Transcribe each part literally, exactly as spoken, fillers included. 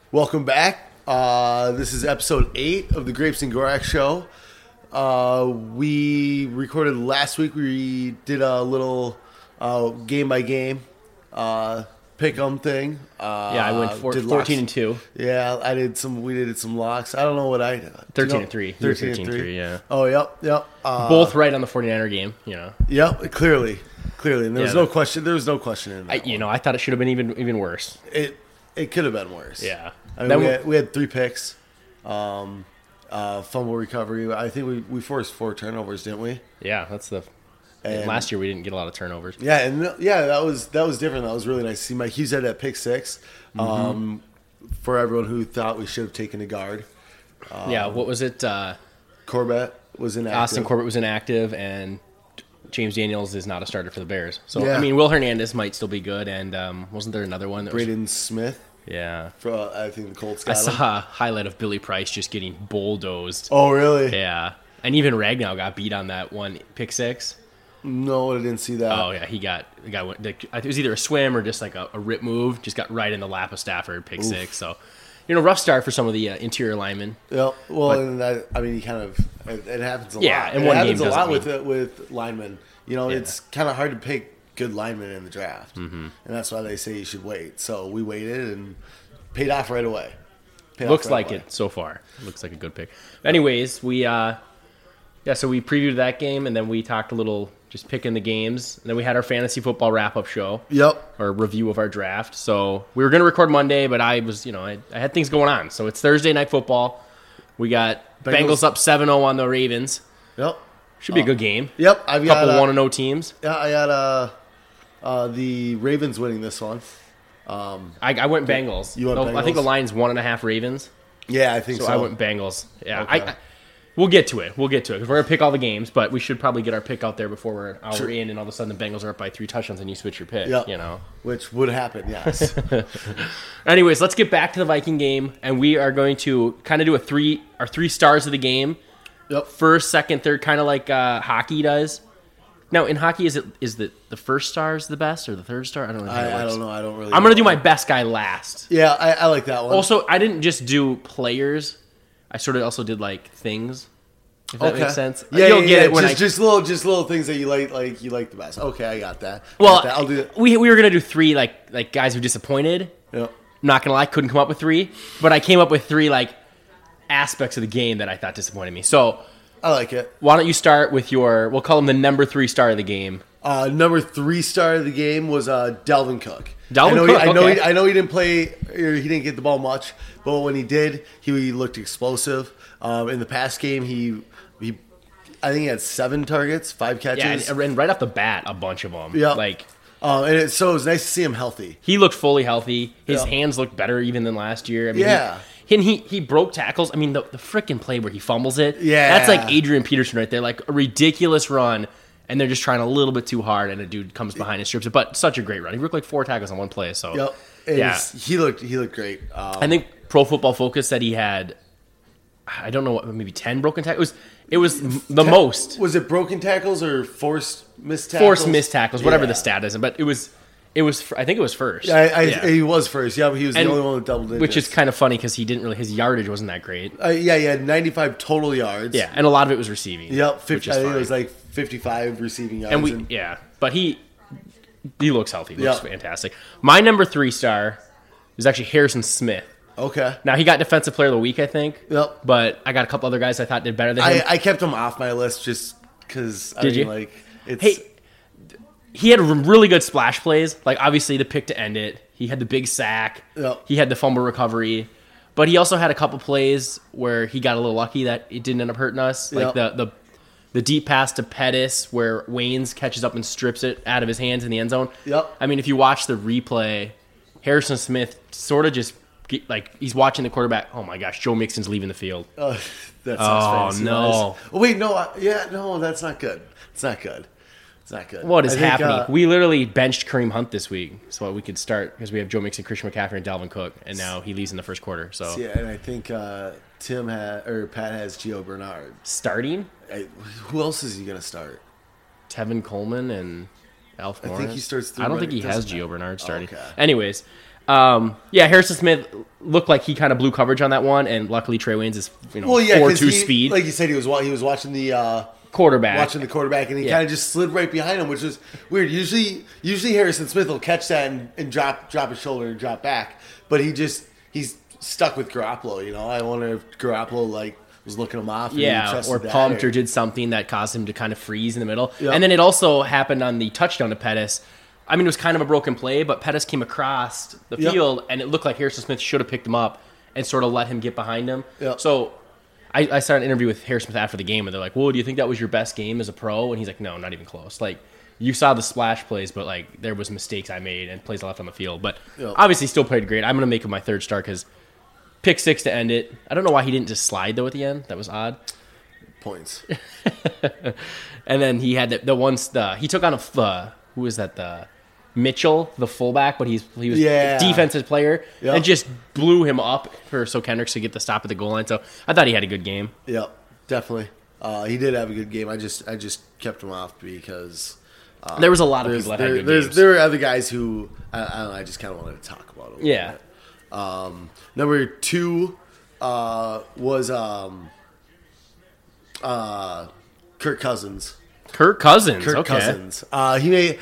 Welcome back. Uh, this is episode eight of the Grapes and Gorak Show. Uh, we recorded last week. We did a little uh, game by game uh, pick 'em thing. Uh, Yeah, I went four, did fourteen locks. and two. Yeah, I did some. We did some locks. I don't know what I did. thirteen You know, and three. You were Thirteen, and three. yeah. Oh, yep, yep. Uh, Both right on the 49er game, you know. Yep, clearly, clearly, and there was Yeah, no that- question. There was no question in that. I, you know, I thought it should have been even even worse. It it could have been worse. Yeah. I mean, Then we we- had, we had three picks, um, uh, fumble recovery. I think we, we forced four turnovers, didn't we? Yeah, that's the. And- last year we didn't get a lot of turnovers. Yeah, and th- yeah, that was that was different. That was really nice to see. Mike Hughes had that pick six. Um, for everyone who thought we should have taken a guard, yeah, what was it? Uh, Corbett was inactive. Austin Corbett was inactive, and James Daniels is not a starter for the Bears. So Yeah. I mean, Will Hernandez might still be good, and um, wasn't there another one that was? Braden Smith. Yeah. For, uh, I think the Colts I got him. saw a highlight of Billy Price just getting bulldozed. Oh, really? Yeah, and even Ragnow got beat on that one pick six. No, I didn't see that. Oh yeah, he got he got I think it was either a swim or just like a, a rip move, just got right in the lap of Stafford, pick six. So, you know, rough start for some of the uh, interior linemen. Yep. Well, But- and that, I mean, he kind of it, it happens a Yeah, lot. and it one happens game a lot doesn't with it, with linemen. You know, Yeah. it's kind of hard to pick good linemen in the draft, mm-hmm. and that's why they say you should wait. So we waited and paid off right away. Paid off Looks right like away. it so far. Looks like a good pick. Anyways, we uh, yeah, so we previewed that game and then we talked a little, just picking the games. And then we had our fantasy football wrap up show. Yep. Or review of our draft. So we were going to record Monday, but I was, you know, I, I had things going on. So it's Thursday night football. We got Bengals, Bengals up seven oh on the Ravens. Yep. Should be a good game. Yep. I've got Couple uh, one and oh teams. Yeah, I got uh, uh, the Ravens winning this one. Um, I, I went Bengals. You went I think the Bengals? line's one and a half Ravens. yeah, I think So, so. I went Bengals. Yeah, Okay. I, I, we'll get to it. We'll get to it because we're gonna pick all the games, but we should probably get our pick out there before we're an hour Sure. in, and all of a sudden the Bengals are up by three touchdowns, and you switch your pick. Yep. You know. Which would happen, yes. Anyways, let's get back to the Viking game, and we are going to kind of do a three our three stars of the game. Yep. First, second, third, kind of like uh, hockey does. Now, in hockey, is it is the the first star is the best or the third star? I don't know. How it I, I works. don't know. I don't really I'm know. gonna do my best guy last. Yeah, I, I like that one. Also, I didn't just do players. I sort of also did like things. If that makes sense. Yeah, You'll yeah, get yeah. it when just, I. just little, just little things that you like, like you like the best. Okay, I got that. I well, got that. I'll do that. we we were gonna do three like like guys who disappointed. Yep. Not gonna lie, couldn't come up with three, but I came up with three like aspects of the game that I thought disappointed me. So I like it. why don't you start with your? We'll call him the number three star of the game. Uh, number three star of the game was uh, Dalvin Cook. Dalvin I know Cook, He, I know. okay. He, I know he didn't play. Or he didn't get the ball much, but when he did, he looked explosive. Um, in the past game, he he, I think he had seven targets, five Yeah, catches. and, and right off the bat, a bunch of them. Yeah. like Um, and it, so it was nice to see him healthy. he looked fully healthy. His Yeah. hands looked better even than last year. I mean, Yeah. He, and he, he broke tackles. I mean, the, the freaking play where he fumbles it. Yeah. That's like Adrian Peterson right there. Like a ridiculous run, and they're just trying a little bit too hard, and a dude comes behind and strips it. But such a great run. He broke like four tackles on one play. So Yep. And yeah. he looked he looked great. Um, I think Pro Football Focus said he had, I don't know what, maybe ten broken tackles. It was, it was the ta- most. Was it broken tackles or forced missed tackles? Forced missed tackles, whatever Yeah. the stat is. But it was, it was. I think it was first. Yeah, I, I, Yeah. he was first. Yeah, but he was And- the only one with double digits. Which is kind of funny because he didn't really. His yardage wasn't that great. uh, yeah, he had ninety-five total yards. Yeah, and a lot of it was receiving. Yep. which fifty, is I think it fine. was like fifty-five receiving yards. and we and- yeah, but he he looks healthy. Looks Yeah. fantastic. My number three star is actually Harrison Smith. okay. Now he got Defensive Player of the Week, I think. Yep. But I got a couple other guys I thought did better than him. I, I kept him off my list just because. I Did mean, you? Like it's. Hey, he had really good splash plays. Like obviously the pick to end it. He had the big sack. Yep. He had the fumble recovery. But he also had a couple plays where he got a little lucky that it didn't end up hurting us. Like Yep. the, the the deep pass to Pettis where Waynes catches up and strips it out of his hands in the end zone. Yep. I mean, if you watch the replay, Harrison Smith sort of just get, like he's watching the quarterback. Oh my gosh, Joe Mixon's leaving the field. Uh, that sounds Oh, fancy. no. Nice. Oh, wait, no. I, yeah, no, that's not good. It's not good. It's not good. What is I think, happening? uh, We literally benched Kareem Hunt this week, so we could start because we have Joe Mixon, Christian McCaffrey, and Dalvin Cook, and now he leaves in the first quarter. So yeah, and I think uh, Tim had or Pat has Gio Bernard. starting I, who else is he going to start? Tevin Coleman and Alf I Morris. think he starts through I don't think running- he has doesn't Gio matter. Bernard starting. Okay. Anyways, um, yeah, Harrison Smith looked like he kind of blew coverage on that one, and luckily Trey Waynes is you know Well, yeah, four 'cause two he- speed Like you said, he was wa- he was watching the uh, quarterback. watching the quarterback, and he Yeah. kind of just slid right behind him, which was weird. Usually, usually Harrison Smith will catch that and, and drop drop his shoulder and drop back, but he just he's stuck with Garoppolo. You know, I wonder if Garoppolo like was looking him off. And he Yeah, trusted or that, pumped or did something that caused him to kind of freeze in the middle. Yep. And then it also happened on the touchdown to Pettis. I mean, it was kind of a broken play, but Pettis came across the Yep. field, and it looked like Harrison Smith should have picked him up and sort of let him get behind him. Yep. So I, I started an interview with Harrison Smith after the game, and they're like, well, do you think that was your best game as a pro? And he's like, no, not even close. Like, you saw the splash plays, but, like, there was mistakes I made and plays I left on the field. But Yep. obviously still played great. I'm going to make him my third star because pick six to end it. I don't know why he didn't just slide, though, at the end. That was odd. points. And then he had the, the ones the he took on a uh, who was that the Mitchell, the fullback, but he's he was Yeah. a defensive player Yep. and just blew him up for so Kendricks to get the stop at the goal line. So I thought he had a good game. Yep, definitely. Uh, he did have a good game. I just I just kept him off because uh, There was a lot of there's- people that there, had good there's, games. there were other guys who I, I don't know. I just kind of wanted to talk about them. Yeah. Um, number two uh, was um, uh, Kirk Cousins. Kirk Cousins. Kirk okay. Cousins. Uh, he made.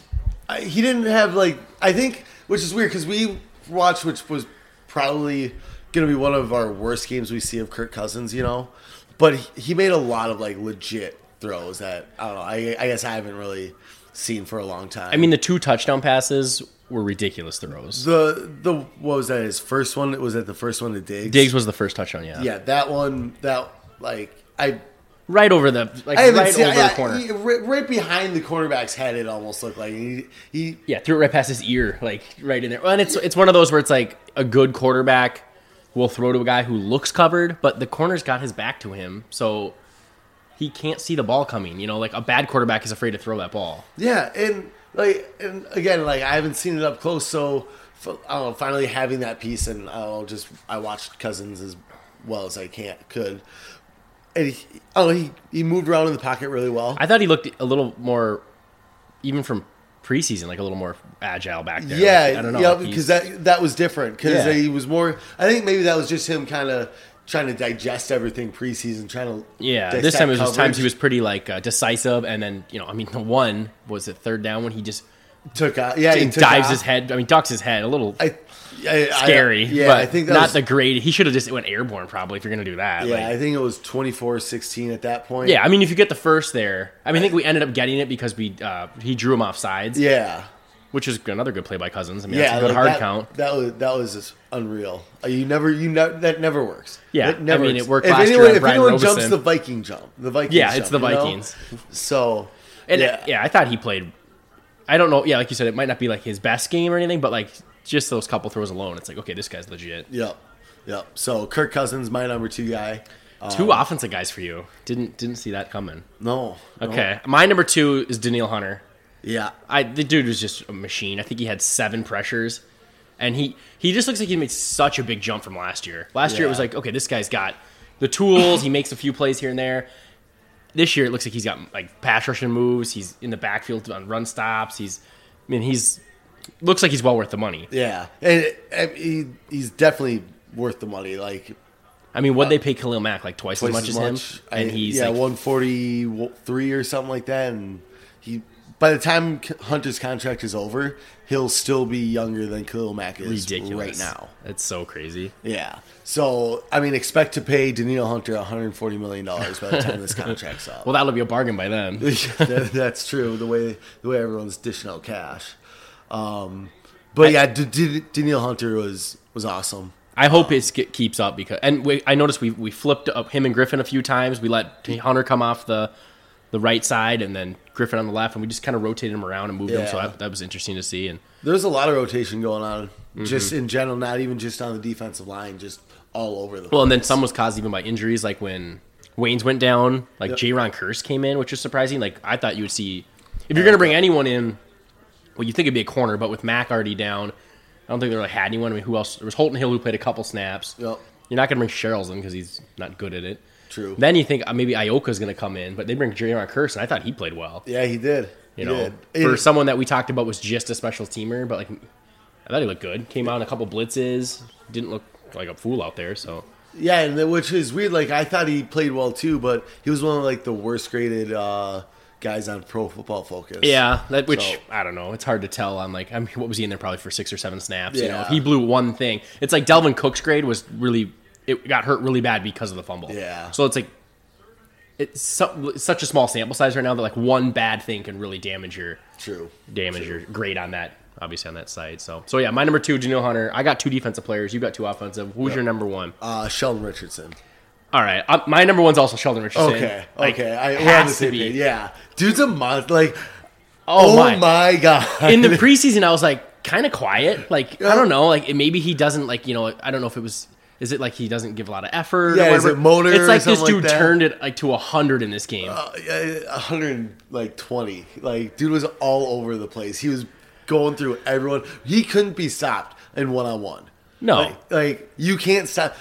I- He didn't have like I think, which is weird because we watched, which was probably going to be one of our worst games we see of Kirk Cousins. You know, but he, he made a lot of like legit throws that I don't know. I, I guess I haven't really seen for a long time. I mean, the two touchdown passes were ridiculous throws. the the what was that? His first one was that the first one to Diggs. Diggs was the first touchdown. Yeah. Yeah, that one. That like I. Right over the like I haven't right seen, over yeah, the corner. he- right, right behind the cornerback's head. It almost looked like he, he Yeah, threw it right past his ear, like right in there. And it's it's one of those where it's like a good quarterback will throw to a guy who looks covered, but the corner's got his back to him, so he can't see the ball coming. You know, like a bad quarterback is afraid to throw that ball. Yeah, and like, and again, like I haven't seen it up close, so f- I don't know. Finally having that piece, and I'll just I watched Cousins as well as I can could, and he, oh, he he moved around in the pocket really well. I thought he looked a little more, even from preseason, like a little more agile back there. Yeah, Like, I don't know. yeah, like because he's- that that was different because Yeah. he was more. I think maybe that was just him kind of trying to digest everything preseason, trying to yeah, this dissect time it was just coverage. times he was pretty like uh, decisive, and then you know, I mean, the one was it third down when he just took out. Yeah, he took dives off. his head. I mean, ducks his head a little. I, I, I- Scary, yeah, but I think that not was, the great. He should have just went airborne probably if you're gonna do that. Yeah, like- I think it was twenty-four sixteen at that point. Yeah, I mean, if you get the first there, I mean, I think we ended up getting it because we uh, he drew him off sides, yeah, which is another good play by Cousins. I mean, yeah. that's a good like hard that, count. That was that was just unreal. Uh, You never, you never, that never works. Yeah, it never I mean, works. it worked If last year anyone, on if Brian anyone Robeson. jumps the Viking jump, the Vikings. Yeah, it's jump, the you know? Vikings. So And yeah, yeah. I thought he played. I don't know. Yeah, like you said, it might not be like his best game or anything, but like just those couple throws alone, it's like okay, this guy's legit. yep, yep. So Kirk Cousins, my number two guy. Two offensive guys for you. Didn't didn't see that coming. No, no. Okay, my number two is Daniil Hunter. Yeah, I the dude was just a machine. I think he had seven pressures, and he he just looks like he made such a big jump from last year. Last year it was Yeah. like, okay, this guy's got the tools. He makes a few plays here and there. This year it looks like he's got like pass rushing moves. He's in the backfield on run stops. He's, I mean, he's looks like he's well worth the money. yeah, and, and he he's definitely worth the money. Like I mean, what they pay Khalil Mack like twice, twice as much as, him, I- and he's yeah, like, one forty three or something like that. And he, by the time Hunter's contract is over, he'll still be younger than Khalil Mack is ridiculous right now. It's so crazy. Yeah. So I mean, expect to pay Daniil Hunter one hundred forty million dollars by the time this contract's up. Well, that'll be a bargain by then. That- that's true. The way the way everyone's dishing out cash. Um, but I- yeah, D- D- Daniil Hunter was was awesome. I hope it sk- keeps up because, and we, I noticed we we flipped up him and Griffin a few times. We let Hunter come off the the right side and then Griffin on the left, and we just kind of rotated him around and moved him. So Yeah. that, that was interesting to see. And There's a lot of rotation going on, Mm-hmm. just in general, not even just on the defensive line, just all over the. well, and then place. some was caused even by injuries, like when Waynes went down, like Yep. J-Ron Curse came in, which was surprising. Like I thought you would see if you're going to bring anyone in, well, you think it'd be a corner, but with Mack already down, I don't think they really had anyone. I mean, who else? There was Holton Hill who played a couple snaps. Yep. You're not going to bring Sherrills in because he's not good at it. True. Then you think uh, maybe Ioka's going to come in, but they bring J-Ron Curse, and I thought he played well. Yeah, he did. You he know, did. for It- someone that we talked about was just a special teamer, but like I thought he looked good. Came out in a couple blitzes. Didn't look like a fool out there. So Yeah, and then, which is weird. Like, I thought he played well too, but he was one of like the worst graded uh, guys on Pro Football Focus. yeah, that which So- I don't know. It's hard to tell. On like, I mean, what was he in there probably for six or seven snaps? You know, Yeah. if he blew one thing, it's like Delvin Cook's grade was really it got hurt really bad because of the fumble. Yeah. So it's like it's so, such a small sample size right now that like one bad thing can really damage your True. damage your grade on that. Obviously on that site. So so yeah, my number two, Daniil Hunter. I got two defensive players. You got two offensive. Who's Yep. your number one? Uh, Sheldon Richardson. All right, uh, my number one's also Sheldon Richardson. Okay, Like, okay. I, we're on has the to same be. page. Yeah. Dude's a monster. Like, Oh, oh, my. my. God. In the preseason, I was like kind of quiet. Like I Yeah. don't know. Like it, maybe he doesn't like you know. I don't know if it was. Is it like he doesn't give a lot of effort? Yeah, or is whatever? it motor It's or like this something dude like that? turned it like to a hundred in this game. Uh, yeah, one hundred twenty. Like, dude was all over the place. He was going through everyone. He couldn't be stopped in one on one. No. Like, like, you can't stop.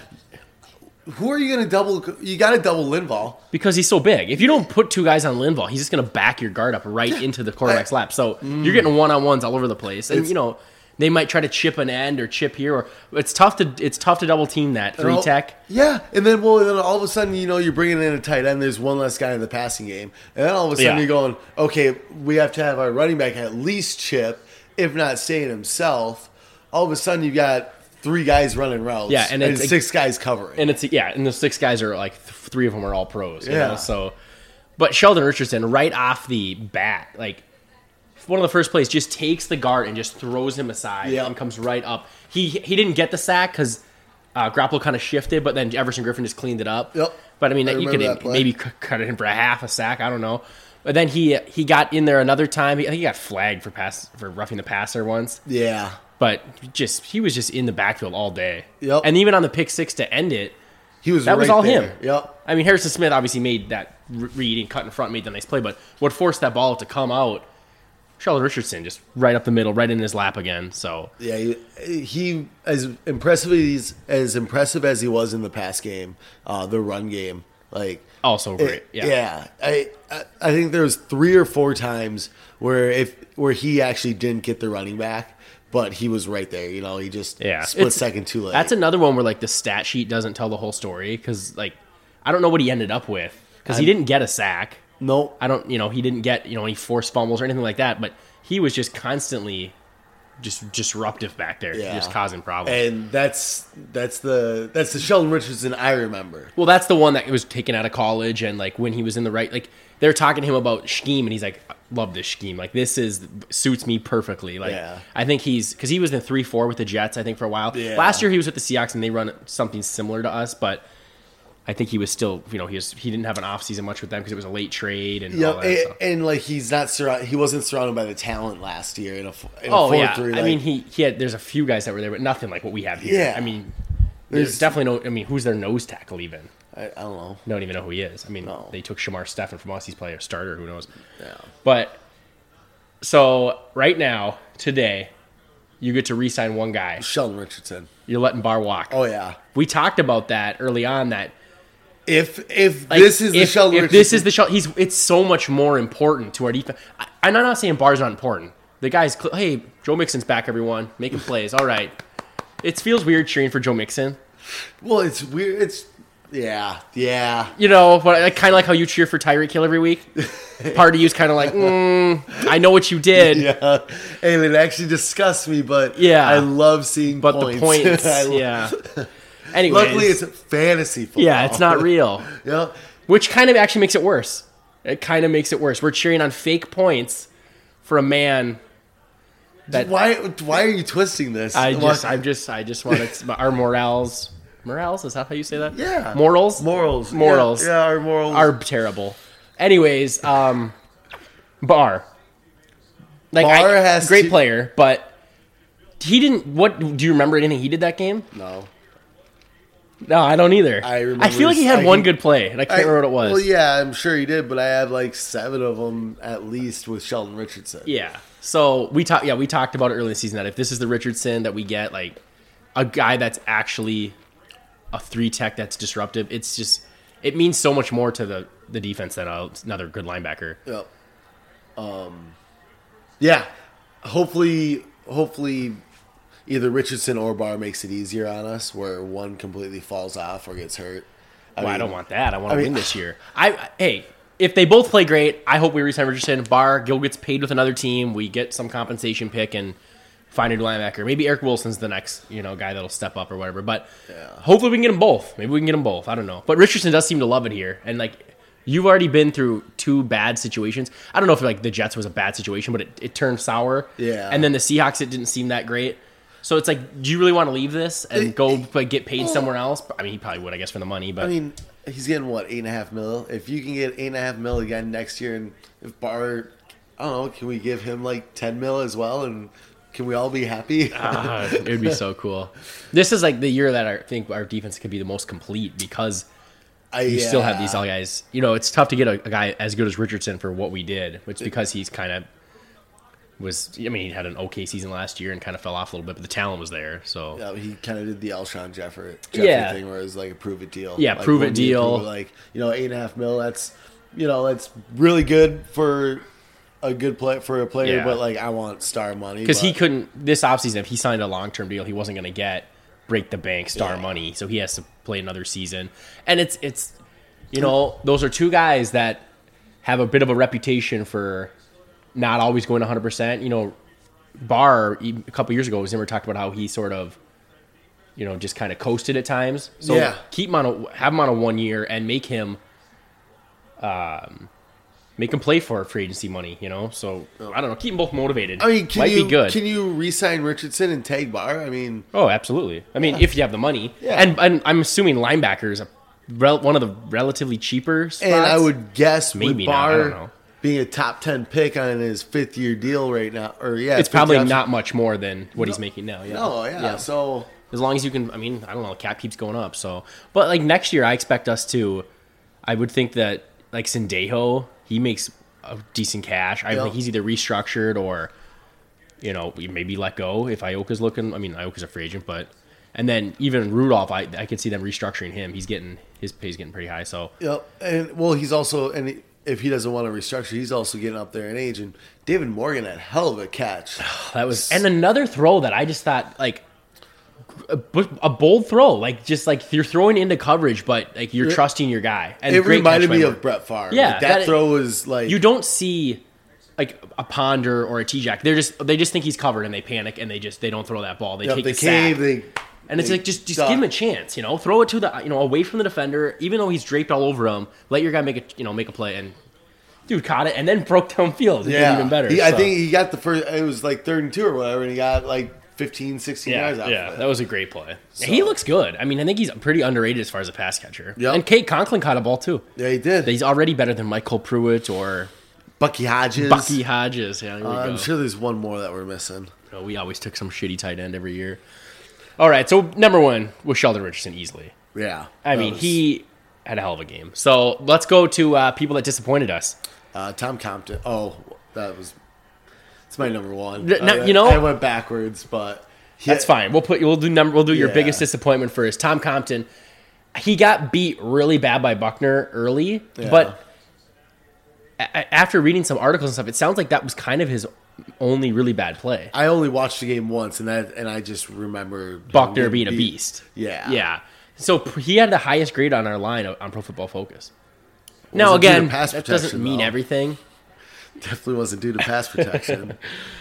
Who are you going to double? You got to double Linval. Because he's so big. If you don't put two guys on Linval, he's just going to back your guard up right into the quarterback's lap. So you're getting one-on-ones all over the place. And, It's- you know, they might try to chip an end or chip here. Or it's tough to it's tough to double team that three all- tech. Yeah, and then well, then all of a sudden, you know, you're bringing in a tight end. There's one less guy in the passing game, and then all of a sudden Yeah. you're going, okay, we have to have our running back at least chip, if not stay it himself. All of a sudden, you got three guys running routes, Yeah, and and, it's- six guys covering. And it's yeah, and the six guys are like th- three of them are all pros. You Yeah. know? So, but Sheldon Richardson right off the bat, like one of the first plays, just takes the guard and just throws him aside Yeah. and comes right up. He he didn't get the sack because uh, Garoppolo kind of shifted, but then Everson Griffin just cleaned it up. Yep. But I mean, I you remember could that play. maybe c- cut it in for a half a sack. I don't know. But then he he got in there another time. He, I think he got flagged for pass for roughing the passer once. yeah, But just he was just in the backfield all day. Yep. And even on the pick six to end it, he was. that was right all there. him. Yep. I mean, Harrison Smith obviously made that re- read and cut in front, made the nice play, but what forced that ball to come out, Sheldon Richardson just right up the middle, right in his lap again. So Yeah, he, he as impressive as as impressive as he was in the pass game, uh, the run game, like also great. it- yeah. yeah. I I- I think there was three or four times where if where he actually didn't get the running back, but he was right there. You know, he just Yeah. split It's- second too late. That's another one where like the stat sheet doesn't tell the whole story because like I don't know what he ended up with because he I'm- didn't get a sack. nope. I don't, you know, he didn't get, you know, any forced fumbles or anything like that, but he was just constantly just disruptive back there, Yeah. just causing problems. And that's that's the that's the Sheldon Richardson I remember. Well, that's the one that was taken out of college, and like when he was in the right, like they were talking to him about scheme, and he's like, I "Love this scheme. Like this is suits me perfectly." Like Yeah. I think he's because he was in three four with the Jets, I think for a while. Yeah. Last year he was with the Seahawks, and they run something similar to us, but I think he was still, you know, he was he didn't have an offseason much with them because it was a late trade and Yeah, all that. and, stuff. and like he's not surrounded. He wasn't surrounded by the talent last year in a, f- in a Oh four yeah, three. I like- mean he he had there's a few guys that were there, but nothing like what we have here. Yeah. I mean, there's, There's- definitely no. I mean, who's their nose tackle even? I, I don't know. I don't even know who he is. I mean, No. they took Shamar Stephen from us. He's probably a starter. Who knows? Yeah. But so right now, today, you get to re-sign one guy. Sheldon Richardson. You're letting Barr walk. Oh yeah. We talked about that early on. That If if like, this is the if, Sheldon if Richardson, this is the Sheldon, he's it's so much more important to our defense. I, I'm not saying Barr's not important. The guy's cl- hey, Joe Mixon's back. Everyone making plays. All right. It feels weird cheering for Joe Mixon. well, it's weird. It's yeah, yeah. You know, but I kind of like how you cheer for Tyreek Hill every week. Part of you's kind of like, mm, I know what you did. Yeah, and it actually disgusts me, but Yeah. I love seeing But points. the points, I lo- yeah. Anyways, Luckily, it's fantasy football. yeah, it's not real, Yeah, which kind of actually makes it worse. It kind of makes it worse. We're cheering on fake points for a man that why? Why are you twisting this? I Why- just, I just, I just wanted to, our morals, morals is that how you say that? yeah, morals, morals, morals, Yeah, yeah, our morals are terrible. Anyways, um, Barr, like Barr I, has great to- player, but he didn't. What do you remember? Anything he did that game? no. No, I don't either. I remember I feel like he this- had I one can- good play, and I can't I- remember what it was. Well, yeah, I'm sure he did, but I have like seven of them at least with Sheldon Richardson. Yeah. So we talked. Yeah, we talked about it early in the season that if this is the Richardson that we get, like a guy that's actually a three tech that's disruptive, it's just it means so much more to the the defense than a, another good linebacker. Yep. Um, yeah. Hopefully, hopefully, either Richardson or Barr makes it easier on us, where one completely falls off or gets hurt. I, well, mean, I don't want that. I want to I mean, win this year. I, I Hey, if they both play great, I hope we resign Richardson. Barr, Gill gets paid with another team. We get some compensation pick and find a new linebacker. Maybe Eric Wilson's the next, you know, guy that'll step up or whatever. But yeah. hopefully we can get them both. Maybe we can get them both. I don't know. But Richardson does seem to love it here. And, like, you've already been through two bad situations. I don't know if, like, the Jets was a bad situation, but it, it turned sour. Yeah. And then the Seahawks, it didn't seem that great. So it's like, do you really want to leave this and go like, get paid somewhere else? I mean, he probably would, I guess, for the money. But I mean, he's getting, what, eight and a half mil? If you can get eight and a half mil again next year, and if Barr, I don't know, can we give him, like, ten mil as well, and can we all be happy? uh, it would be so cool. This is like the year that I think our defense could be the most complete because I, you yeah. still have these guys. You know, it's tough to get a, a guy as good as Richardson for what we did, which because he's kind of was. I mean, he had an okay season last year and kind of fell off a little bit, but the talent was there. So Yeah, he kind of did the Alshon Jeffrey, Jeffrey Yeah. thing where it was like a prove it deal. Yeah, like, prove it when you deal. prove it, like, you know, eight and a half mil. That's, you know, that's really good for a good play for a player. Yeah. But like, I want star money because he but- couldn't this offseason, if he signed a long term deal, he wasn't going to get break the bank star Yeah. money. So he has to play another season, and it's it's you know those are two guys that have a bit of a reputation for not always going one hundred percent. You know, Barr a couple years ago, Zimmer talked about how he sort of you know just kind of coasted at times. So Yeah. keep him on a have him on a one year and make him. Um, Make them play for free agency money, you know. So I don't know. Keep them both motivated. I mean, can might you be good. can you re-sign Richardson and tag Barr? I mean, Oh, absolutely. I mean, if you have the money, Yeah. and, and I'm assuming linebackers are rel- one of the relatively cheaper spots. and I would guess Maybe with not, I Barr don't know. being a top ten pick on his fifth year deal right now, or yeah, it's fifth probably option- not much more than what he's making now. Yeah. No, yeah. So As long as you can, I mean, I don't know. The cap keeps going up. So, but like next year, I expect us to. I would think that like Sendejo, he makes a decent cash. I Yeah. think he's either restructured or, you know, maybe let go if Ioka's looking. I mean, Ioka's a free agent, but and then even Rudolph, I I could see them restructuring him. He's getting his pay's getting pretty high. So Yep, and well, he's also and if he doesn't want to restructure, he's also getting up there in age. And David Morgan had hell of a catch. that was and another throw that I just thought like. A, a bold throw, like just like you're throwing into coverage, but like you're It- trusting your guy. And It great reminded catch by me Morgan. of Brett Favre. Yeah, Like, that, that- throw was like You don't see like a Ponder or a T-Jack. They're just they just think he's covered and they panic and they just they don't throw that ball. They Yep, take they the sack. cave. They And it's they like just just duck. give him a chance, you know. Throw it to the you know away from the defender, even though he's draped all over him. Let your guy make a you know make a play and dude caught it and then broke downfield. It Yeah, did even better. He, I so. think he got the first. It was like third and two or whatever, and he got like fifteen, sixteen yeah, yards out yeah, of it. that was a great play. So- He looks good. I mean, I think he's pretty underrated as far as a pass catcher. Yep. And Kate Conklin caught a ball too. Yeah, he did. He's already better than Michael Pruitt or Bucky Hodges. Bucky Hodges. Yeah, there we Uh, go. I'm sure there's one more that we're missing. You know, we always took some shitty tight end every year. All right, so number one was Sheldon Richardson easily. Yeah, I that mean, was- he had a hell of a game. So let's go to uh, people that disappointed us. Uh, Tom Compton. Oh, that was. It's my number one. N- now, I, you know- I went backwards, but he- That's fine. We'll put we'll do number we'll do your Yeah. biggest disappointment first. Tom Compton. He got beat really bad by Buckner early, Yeah. but a- after reading some articles and stuff, it sounds like that was kind of his only really bad play. I only watched the game once, and that and I just remember him Buckner getting being a beat. beast. Yeah, Yeah. So p- he had the highest grade on our line on Pro Football Focus. Now it due to again, pass that doesn't protection, mean though? everything. Definitely wasn't due to pass protection.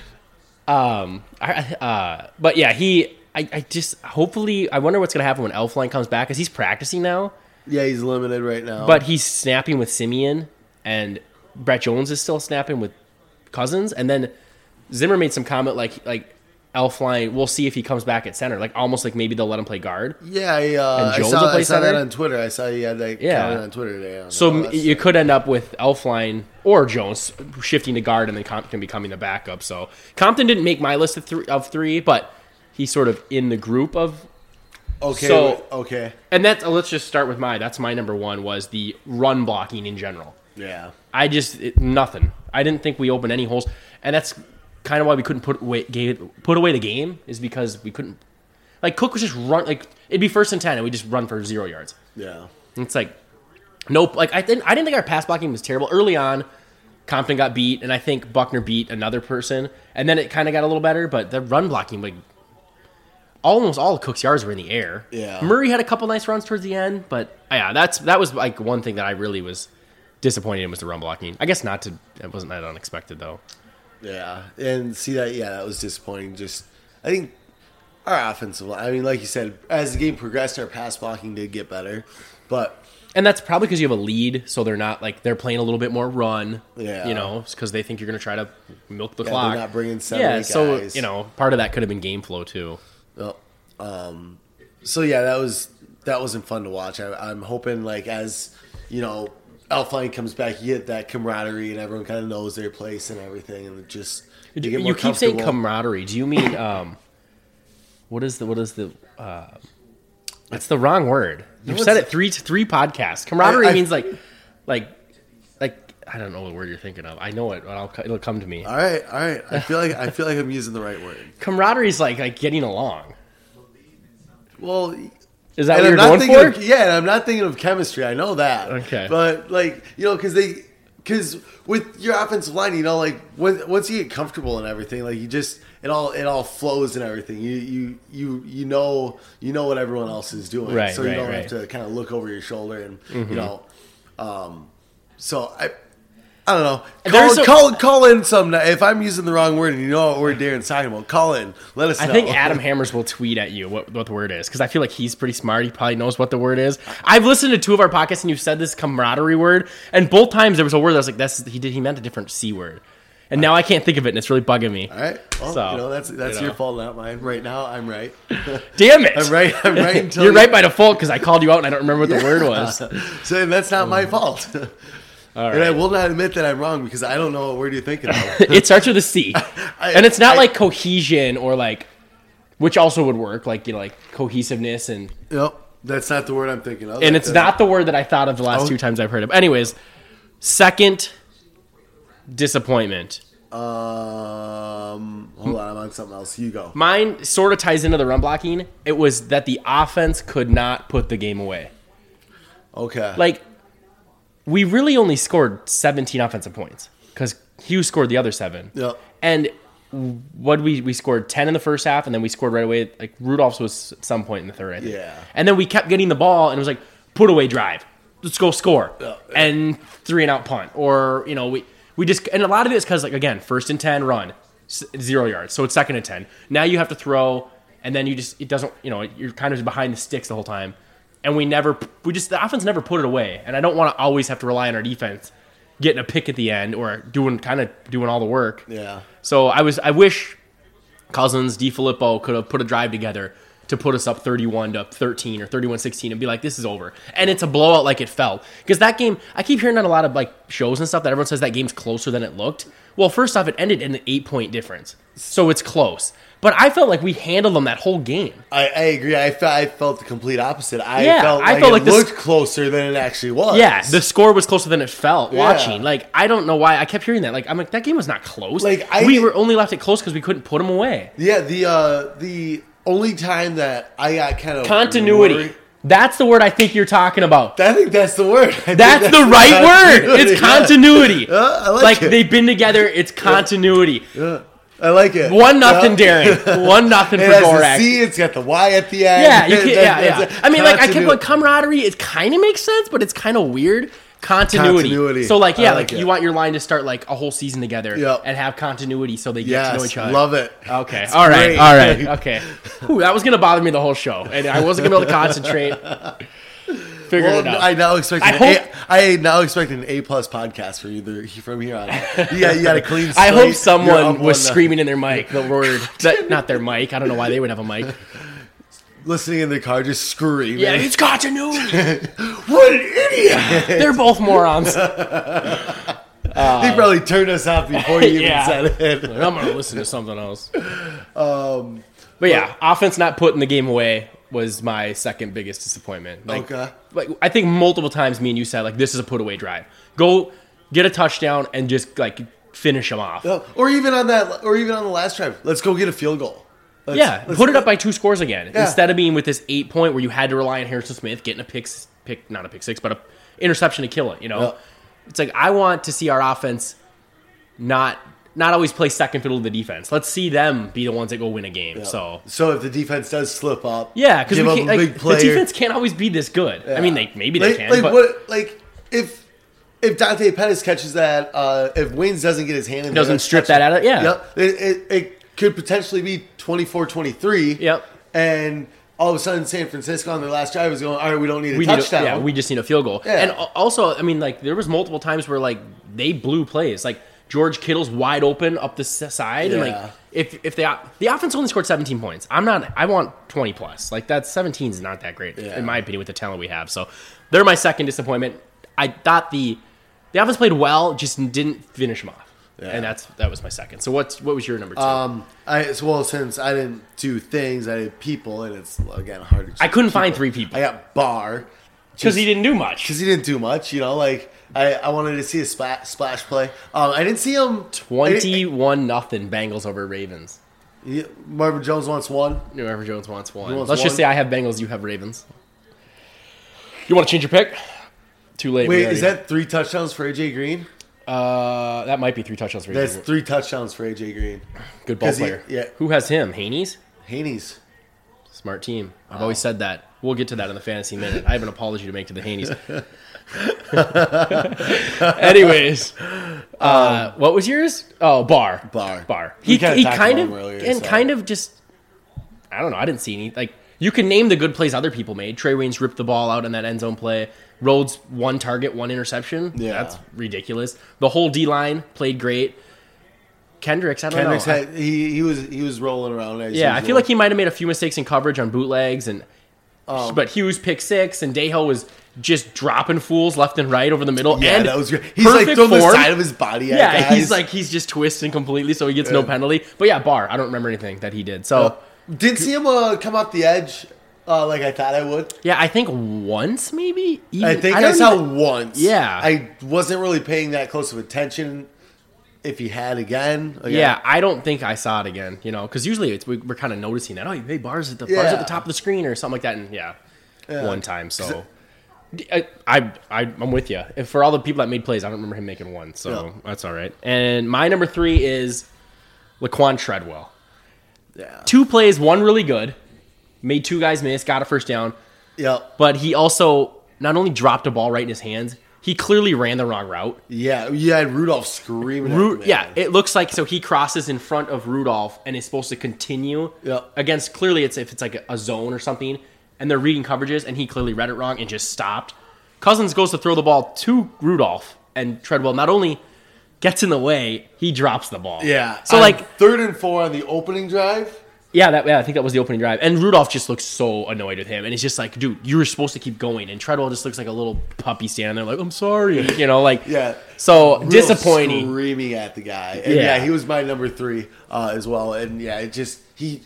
I, uh, but yeah, he. I, I just hopefully I wonder what's gonna happen when Elfline comes back because he's practicing now, yeah, he's limited right now. but he's snapping with Simeon and Brett Jones is still snapping with Cousins, and then Zimmer made some comment like like Elfline. We'll see if he comes back at center, like almost like maybe they'll let him play guard. yeah, I, uh, And I Jones saw, will play I saw that center? on Twitter. I saw you had that Yeah. comment on Twitter today. I was So like, oh, m that's- you could end up with Elfline or Jones shifting to guard and then Compton becoming the backup. So Compton didn't make my list of three, of three but he's sort of in the group of. okay, so- wait, okay, And that's let's just start with my. That's my number one was the run blocking in general. yeah. I just it, nothing. I didn't think we opened any holes, and that's kind of why we couldn't put away gave, put away the game is because we couldn't. Like Cook was just run like it'd be first and ten, and we just run for zero yards. Yeah. And it's like nope. Like I didn't I didn't think our pass blocking was terrible early on. Compton got beat, and I think Buckner beat another person, and then it kind of got a little better. But the run blocking, like almost all of Cook's yards were in the air. Yeah. Murray had a couple nice runs towards the end, but yeah, that's that was like one thing that I really was disappointed in was the run blocking. I guess not to it wasn't that unexpected though. Yeah, and see that yeah, that was disappointing. Just I think our offensive line. I mean, like you said, as the game progressed, our pass blocking did get better, but. And that's probably because you have a lead, so they're not like they're playing a little bit more run. Yeah, you know, because they think you're going to try to milk the yeah, clock. They're not bringing seven yeah, eight so guys. you know, part of that could have been game flow too. Well, um, so yeah, that was that wasn't fun to watch. I, I'm hoping like as you know, Elfline comes back, you get that camaraderie, and everyone kind of knows their place and everything, and it just you, get more you keep saying comfortable. camaraderie. Do you mean um, what is the what is the? Uh, It's the wrong word. You've No, said it's- it three three podcasts. Camaraderie I- I- means like, like, like I don't know what word you're thinking of. I know it. But I'll, it'll come to me. All right, all right. I feel like I feel like I'm using the right word. Camaraderie is like like getting along. Well, Is that and what I'm you're not going thinking for? Of, yeah, and I'm not thinking of chemistry. I know that. Okay. But like you know, because they, because with your offensive line, you know, like when, once you get comfortable and everything, like you just it all it all flows and everything. You you you you know you know what everyone else is doing, Right, so you right, don't right. have to kind of look over your shoulder and Mm-hmm. you know. Um, so I. I don't know. There's Call, a- call, call in some. If I'm using the wrong word and you know what word Darren's talking about, call in. Let us know. I think Adam Hammers will tweet at you what, what the word is because I feel like he's pretty smart. He probably knows what the word is. I've listened to two of our podcasts and you've said this camaraderie word, and both times there was a word that was like, "That's he did he meant a different c word," and now I can't think of it and it's really bugging me. All right. Well, So, you know that's that's you know. your fault, not mine. Right now, I'm right. Damn it! I'm right. I'm right until You're you- right by default because I called you out and I don't remember what the word was. So that's not my fault. All And I right. will not admit that I'm wrong because I don't know what word you're thinking of. It starts with a C, I- and it's not I- like cohesion or like, which also would work, like you know, like cohesiveness, and Nope, that's not the word I'm thinking of. and That it's doesn't- not the word that I thought of the last Oh. two times I've heard of. Anyways, second disappointment. Um, hold on, I'm on something else. You go. Mine sort of ties into the run blocking. It was that the offense could not put the game away. Okay. Like, we really only scored seventeen offensive points because Hughes scored the other seven. Yep. And what we we scored ten in the first half, and then we scored right away. Like Rudolph's was at some point in the third, I think. Yeah. And then we kept getting the ball, and it was like put away drive. Let's go score, Yeah. and three and out punt, or you know we we just and a lot of it is because like again first and ten run s- zero yards, so it's second and ten. Now you have to throw, and then you just it doesn't you know you're kind of behind the sticks the whole time, and we never we just the offense never put it away, and I don't want to always have to rely on our defense getting a pick at the end or doing kind of doing all the work. Yeah. So I was I wish Cousins, DiFilippo could have put a drive together to put us up thirty-one to thirteen or thirty-one sixteen and be like, this is over. And it's a blowout like it felt. Because that game, I keep hearing on a lot of like shows and stuff that everyone says that game's closer than it looked. Well, first off, it ended in an eight-point difference. So it's close. But I felt like we handled them that whole game. I, I agree. I, fe- I felt the complete opposite. I Yeah, felt I like felt it like this- looked closer than it actually was. Yeah, the score was closer than it felt Yeah. watching. Like, I don't know why. I kept hearing that. Like, I'm like, that game was not close. Like, I we did- were only left it close because we couldn't put them away. Yeah, the uh, the only time that I got kind of Continuity. worried- That's the word I think you're talking about. I think that's the word. I think That's the right word. continuity, It's yeah. continuity. Uh, I like, Like it. they've been together. It's continuity. Yeah, I like it. One nothing, Yeah. Darren. One nothing for It has the Gorak. C. It's got the Y at the end. Yeah, you can, That- yeah, that's yeah. a- I mean, like I kept continuity. going camaraderie. It kind of makes sense, but it's kind of weird. Continuity. Continuity. So, like, I yeah, like like it. you want your line to start like a whole season together Yep. and have continuity, so they get to know Yes, each other. love it. Okay. It's All right. great. All right. Okay. Whew, that was gonna bother me the whole show, and I wasn't gonna be able to concentrate. Figuring Well, it out. I now expect I an hope- A, I now expect an A plus podcast for you the, from here on. out. You got, you got a clean. I slate. hope You're someone up was one, uh, screaming in their mic the word. That, not their mic. I don't know why they would have a mic. listening in the car, just screaming. Yeah, it's continuity. What an idiot! They're both morons. they probably turned us off before you even Yeah. said it. I'm gonna listen to something else. Um, But yeah, offense not putting the game away was my second biggest disappointment. Like, Okay. like I think multiple times me and you said like this is a put away drive. Go get a touchdown and just like finish them off. no, or even on that, or even on the last drive, let's go get a field goal. Let's, Yeah, let's- put it up by two scores again Yeah. instead of being with this eight point where you had to rely on Harrison Smith getting a pick, pick not a pick six, but a interception to kill it. You know, Yeah. it's like I want to see our offense not not always play second fiddle to the defense. Let's see them be the ones that go win a game. Yeah. So, so if the defense does slip up, yeah, because give we up can't, a like, big player. the defense can't always be this good. Yeah. I mean, they maybe they like, can, like but what? Like if if Dante Pettis catches that, uh, if Waynes doesn't get his hand in, doesn't there, strip catch that out of yeah. Yep, it, it, it could potentially be twenty-four twenty-three. Yep. And all of a sudden, San Francisco on their last drive is going, all right, we don't need a we touchdown. Need a, yeah, we just need a field goal. Yeah. And al- also, I mean, like there was multiple times where like they blew plays, like George Kittle's wide open up the s- side, and Yeah. like if if they the offense only scored seventeen points, I'm not. I want twenty plus. Like that seventeen is not that great Yeah. in my opinion with the talent we have. So they're my second disappointment. I thought the the offense played well, just didn't finish them off. Yeah. And that's that was my second. So what's what was your number two? Um, I so, well since I didn't do things, I did people, and it's again hard to. I couldn't people. find three people I got Barr because he didn't do much. because he didn't do much. You know, like I, I wanted to see a splash, splash play. Um, I didn't see him Twenty-one nothing Bengals over Ravens. He, Marvin Jones wants one. Whoever Jones wants one. wants Let's just one? say I have Bengals, you have Ravens. You want to change your pick? Too late. Wait, we is already- that three touchdowns for A J Green? Uh, that might be three touchdowns for That's you. three touchdowns for A J Green. Good ball 'cause he- player. yeah. Who has him? Haney's? Haney's. Smart team. I've always said that. We'll get to that in the fantasy minute. I have an apology to make to the Haney's. Anyways, uh, what was yours? Oh, Barr. Barr. Barr. We He, kinda he talked kind about of him earlier, and so. kind of just. I don't know. I didn't see any. Like you can name the good plays other people made. Trey Waynes ripped the ball out in that end zone play. Rhodes one target, one interception. Yeah. That's ridiculous. The whole D line played great. Kendricks, I don't Kendricks know. had, he he was he was rolling around. As Yeah, I usual. feel like he might have made a few mistakes in coverage on bootlegs, and Um, but Hughes pick six, and Dayhill was just dropping fools left and right over the middle. Yeah, and that was great. He's like perfect throwing the form. side of his body at Yeah, guys. he's like he's just twisting completely, so he gets no Yeah. penalty. But yeah, Barr, I don't remember anything that he did. So Didn't see him uh, come off the edge uh, like I thought I would. yeah, I think once maybe. Even, I think I, don't saw even- once. Yeah. I wasn't really paying that close of attention. If he had again, again. Yeah, I don't think I saw it again. You know, because usually it's, we, we're kind of noticing that. Oh, hey, Barr's at the Barr's at Yeah. the top of the screen or something like that. And yeah, Yeah. one time. So I, I, I I'm with you. If for all the people that made plays, I don't remember him making one. So Yeah. that's all right. And my number three is Laquan Treadwell. Yeah. Two plays, one really good, made two guys miss, got a first down, Yep. but he also not only dropped a ball right in his hands, he clearly ran the wrong route. Yeah. You had Rudolph screaming. Ru- at him, yeah, man. it looks like so he crosses in front of Rudolph and is supposed to continue Yep. against clearly it's if it's like a, a zone or something and they're reading coverages and he clearly read it wrong and just stopped. Cousins goes to throw the ball to Rudolph and Treadwell not only gets in the way, he drops the ball. Yeah. So on like third and four on the opening drive. yeah, that yeah, I think that was the opening drive. And Rudolph just looks so annoyed with him and he's just like, dude, you were supposed to keep going. And Treadwell just looks like a little puppy standing there like, I'm sorry. You know, like Yeah. So Rudolph disappointing. Screaming at the guy. And yeah. Yeah. he was my number three uh, as well. And yeah, it just he.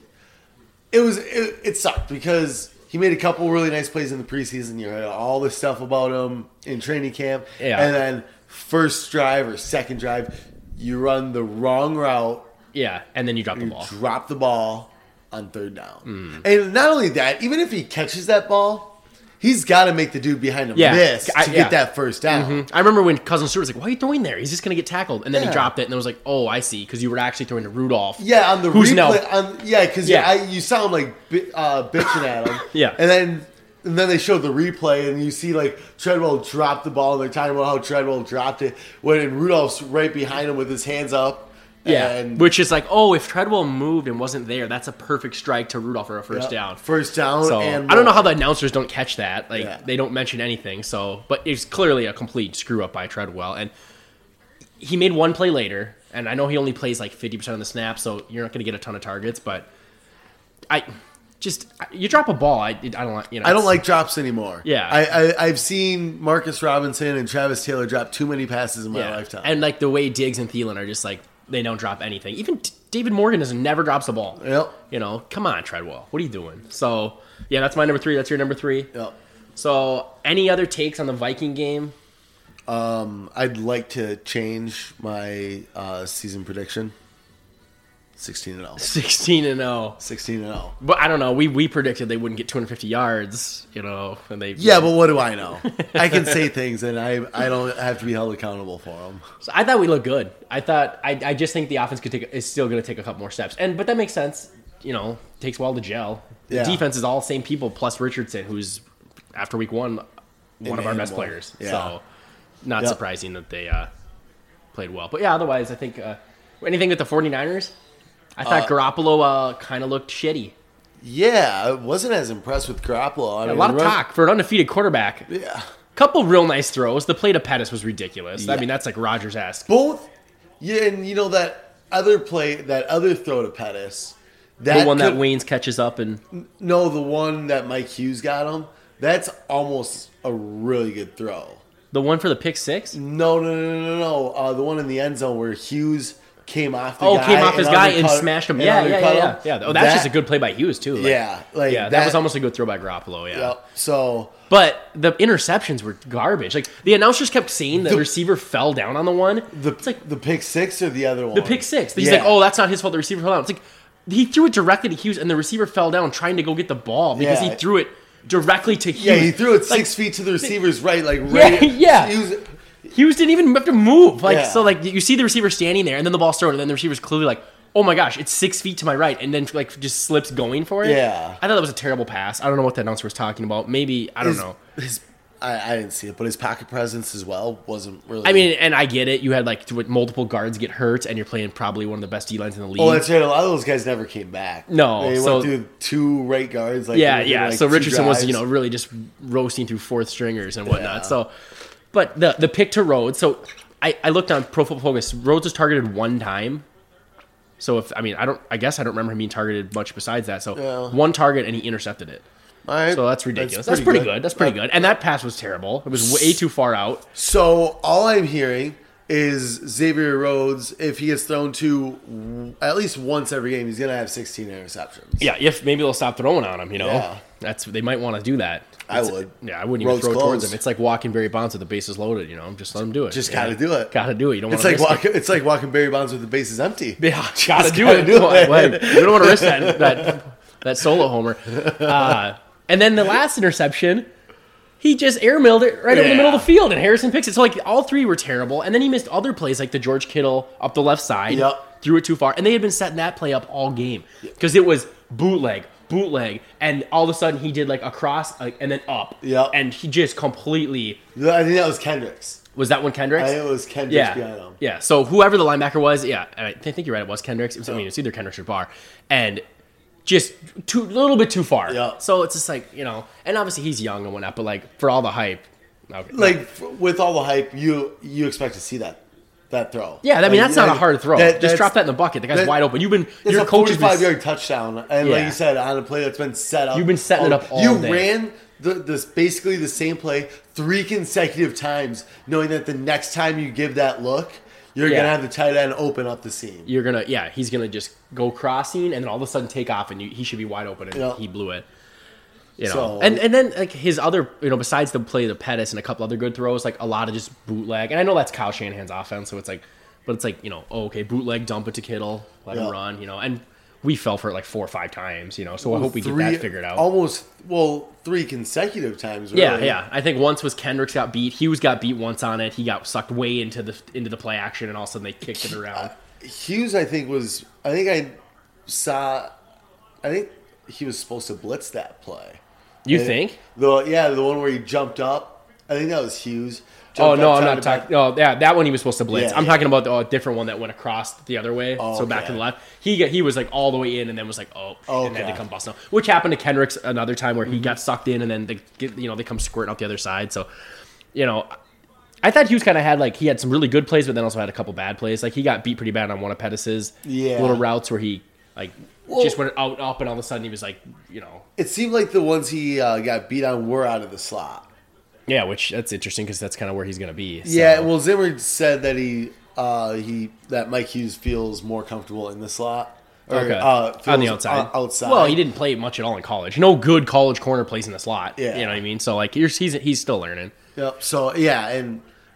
It was it, it sucked because he made a couple really nice plays in the preseason. You heard all this stuff about him in training camp. Yeah. And then first drive or second drive, you run the wrong route. Yeah, and then you drop the You ball. drop the ball on third down. Mm. And not only that, even if he catches that ball, he's got to make the dude behind him Yeah. miss to I- get yeah. that first down. I remember when Cousins Stewart was like, "Why are you throwing there? He's just gonna get tackled." And then Yeah. he dropped it, and it was like, "Oh, I see," because you were actually throwing to Rudolph. Yeah, on the Who's replay. now- on, yeah, because Yeah. I, you saw him like bi- uh, bitching at him. Yeah. and then and then they showed the replay, and you see like Treadwell drop the ball, and they're talking about how Treadwell dropped it when Rudolph's right behind him with his hands up. Yeah, and, which is like, oh, if Treadwell moved and wasn't there, that's a perfect strike to Rudolph for a first yeah, down. first down. So and I don't know more. how the announcers don't catch that. Like Yeah. they don't mention anything. So, but it's clearly a complete screw up by Treadwell, and he made one play later. And I know he only plays like fifty percent of the snaps, so you're not going to get a ton of targets. But I just you drop a ball, I I don't like you know I don't it's- like drops anymore. Yeah. I, I I've seen Marcus Robinson and Travis Taylor drop too many passes in my yeah. lifetime. And like the way Diggs and Thielen are just like they don't drop anything. Even T- David Morgan doesn't never drops the ball. Yep. You know, come on, Treadwell. What are you doing? So, yeah, that's my number three. That's your number three. Yep. So, any other takes on the Viking game? Um, I'd like to change my uh, season prediction. sixteen and oh. sixteen and oh. sixteen and oh. But I don't know. We we predicted they wouldn't get two hundred fifty yards, you know, and they Yeah, but what do I know? I can say things, and I I don't have to be held accountable for them. So I thought we looked good. I thought I I just think the offense could take is still going to take a couple more steps, and but that makes sense. You know, takes a while to gel. The Yeah. defense is all the same people plus Richardson, who's after week one one An of our best animal. players. Yeah. So not Yep. surprising that they uh, played well. But yeah, otherwise I think uh, anything with the 49ers. I thought Uh, Garoppolo uh, kind of looked shitty. Yeah, I wasn't as impressed with Garoppolo. I A mean, lot of the rest- talk for an undefeated quarterback. Yeah. Couple real nice throws. The play to Pettis was ridiculous. I Yeah. mean, that's like Rodgers-esque. Both. Yeah, and you know that other play, that other throw to Pettis. That The one that could- Waynes catches up and No, the one that Mike Hughes got him. That's almost a really good throw. the one for the pick six. No, no, no, no, no. Uh, the one in the end zone where Hughes came off the Oh, guy. came off his guy and undercut- smashed him. and Yeah, yeah, yeah, undercut yeah. him. yeah. Oh, that's That- just a good play by Hughes too. Like, Yeah, like yeah, that, that was almost a good throw by Garoppolo. Yeah. Yep. So But the interceptions were garbage. Like the announcers kept saying that the The- receiver fell down on the one. the It's like the pick six or the other one. the pick six. He's Yeah. like, oh, that's not his fault. The receiver fell down. It's like he threw it directly to Hughes, and the receiver fell down trying to go get the ball because Yeah. he threw it directly to Hughes. Yeah, he threw it Like, six feet to the receiver's right, like Yeah, right. yeah. Hughes, Hughes didn't even have to move. Like Yeah. so, like you see the receiver standing there, and then the ball's thrown, and then the receiver's clearly like, "Oh my gosh, it's six feet to my right," and then like just slips going for it. Yeah. I thought that was a terrible pass. I don't know what the announcer was talking about. Maybe I don't his, know. His, I, I didn't see it, but his pocket presence as well wasn't really. I mean, and I get it. You had like to- multiple guards get hurt, and you're playing probably one of the best D lines in the league. oh, that's right. A lot of those guys never came back. No, they so- went through two right guards. Like yeah, within, yeah. like, so two Richardson was, drives. you know, really just roasting through fourth stringers and whatnot. Yeah. So, but the the pick to Rhodes. So I, I looked on Pro Football Focus. Rhodes was targeted one time. So if I mean I don't I guess I don't remember him being targeted much besides that. So Yeah. one target and he intercepted it. All right. So that's ridiculous. That's pretty, good. That's pretty Uh, good. And that pass was terrible. It was way too far out. So all I'm hearing is Xavier Rhodes, if he gets thrown to w- at least once every game, he's gonna have sixteen interceptions. Yeah, if maybe they'll stop throwing on him. You know, Yeah. that's they might want to do that. I It's- would. Yeah, I wouldn't even Road's throw towards closed. him. It's like walking Barry Bonds with the bases loaded. You know, just let him do it. Just Yeah. gotta do it. Gotta do it. You don't want It's to like risk walking. it. It's like walking Barry Bonds with the bases empty. Yeah, gotta Just do gotta it. do Come it. on, like, you don't want to risk that that that solo homer. Uh, and then the last interception, he just airmailed it right over the Yeah. middle of the field, and Harrison picks it. So like all three were terrible, and then he missed other plays like the George Kittle up the left side, Yep. threw it too far, and they had been setting that play up all game because it was bootleg, bootleg, and all of a sudden he did like a cross like, and then up, Yep. and he just completely I think that was Kendricks. was that one Kendricks? I think it was Kendricks Yeah, behind him. yeah. So whoever the linebacker was, yeah, and I think you're right. It was Kendricks. It was, I mean, it's either Kendricks or Barr, and just too a little bit too far. Yeah. So it's just like you know, and obviously he's young and whatnot, but like for all the hype, okay. Like f- with all the hype, you you expect to see that that throw. yeah, I mean Like, that's not that- a hard throw. that- just that's- drop that in the bucket. The guy's that- wide open. You've been It's your a coach has been forty-five yard touchdown, and Yeah. like you said, on a play that's been set up. You've been setting it up all You day. ran the, this basically the same play three consecutive times, knowing that the next time you give that look, you're Yeah. gonna have the tight end open up the seam. You're gonna yeah, he's gonna just go crossing and then all of a sudden take off and you, he should be wide open and Yeah. he blew it. You know, So- and and then like his other, you know, besides the play the Pettis and a couple other good throws, like a lot of just bootleg. And I know that's Kyle Shanahan's offense, so it's like, but it's like you know, oh, okay, bootleg, dump it to Kittle, let him Yeah. run, you know. And we fell for it like four or five times, you know. So I hope we Three- get that figured out. Almost well, three consecutive times. Really. Yeah, yeah. I think once was Kendricks got beat. Hughes got beat once on it. He got sucked way into the into the play action, and all of a sudden they kicked it around. Hughes, I think was. I think I saw. I think he was supposed to blitz that play. You And think? The yeah, the one where he jumped up. I think that was Hughes. Oh Jumped no, up, I'm tried not to back- talking. No, yeah, that one he was supposed to blitz. Yeah, I'm yeah. talking about the, a different one that went across the other way, Oh, so back okay. to the left. He got, he was like all the way in, and then was like, oh, Oh, and then they okay. come busting out. Which happened to Kendricks another time where he Mm-hmm. got sucked in, and then they get, you know they come squirting out the other side. So, you know, I thought Hughes kind of had like he had some really good plays, but then also had a couple bad plays. Like he got beat pretty bad on one of Pettis's Yeah. little routes where he like Well- just went out up, and all of a sudden he was like, you know, It seemed like the ones he uh, got beat on were out of the slot. yeah, which that's interesting because that's kind of where he's gonna be. So. Yeah, well, Zimmer said that he uh, he that Mike Hughes feels more comfortable in the slot. Or, Okay. uh, On the feels, outside. uh, outside. Well, he didn't play much at all in college. No good college corner plays in the slot. Yeah. You know what I mean? So, like, he's, he's, he's still learning. Yep. So yeah, and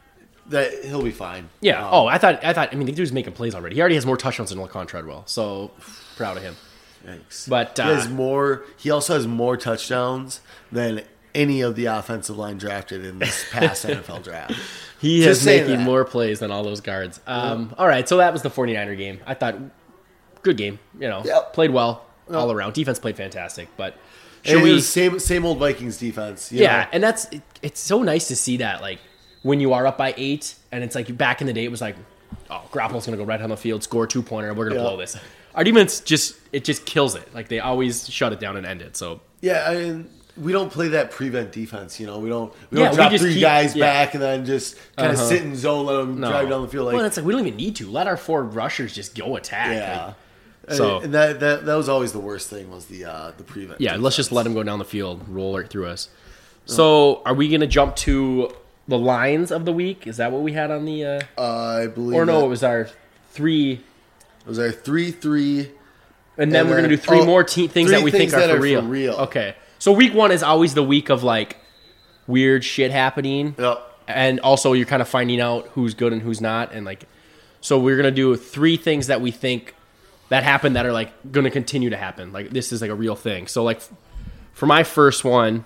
that he'll be fine. Yeah. Um, oh, I thought. I thought. I mean, the dude's making plays already. He already has more touchdowns than Laquan Treadwell. So proud of him. Thanks. But uh, he has more. He also has more touchdowns than any of the offensive line drafted in this past N F L draft. He Just is saying making that. more plays than all those guards. Um, all right, so that was the 49er game. I thought good game. You know, Yep. played well all Yep. around. Defense played fantastic. But And should it we? was same same old Vikings defense. you Yeah, know? and that's it, it's so nice to see that. Like when you are up by eight, and it's like back in the day, it was like, oh, Garoppolo's gonna go right on the field, score two pointer, and we're gonna Yeah. blow this. Our defense just it just kills it. Like they always shut it down and end it. So Yeah, I mean, we don't play that prevent defense. You know, we don't. We Yeah, don't we drop just three keep- guys yeah. back and then just kind of Uh-huh. sit in zone, let them no. drive down the field. Like, well, it's like we don't even need to let our four rushers just go attack. yeah. Like, so and that, that that was always the worst thing was the uh, the prevent. yeah, defense. let's just let them go down the field, roll right through us. So are we gonna jump to the lines of the week? Is that what we had on the? Uh, Uh, I believe. or no, that- it was our three. it was our three three. And then And we're then- going to do three oh, more te- things three that we think things are, that for, are for real. real. Okay. So week one is always the week of like weird shit happening. Yep. And also you're kind of finding out who's good and who's not. And like, so we're going to do three things that we think that happen that are like going to continue to happen. Like this is like a real thing. So like for my first one,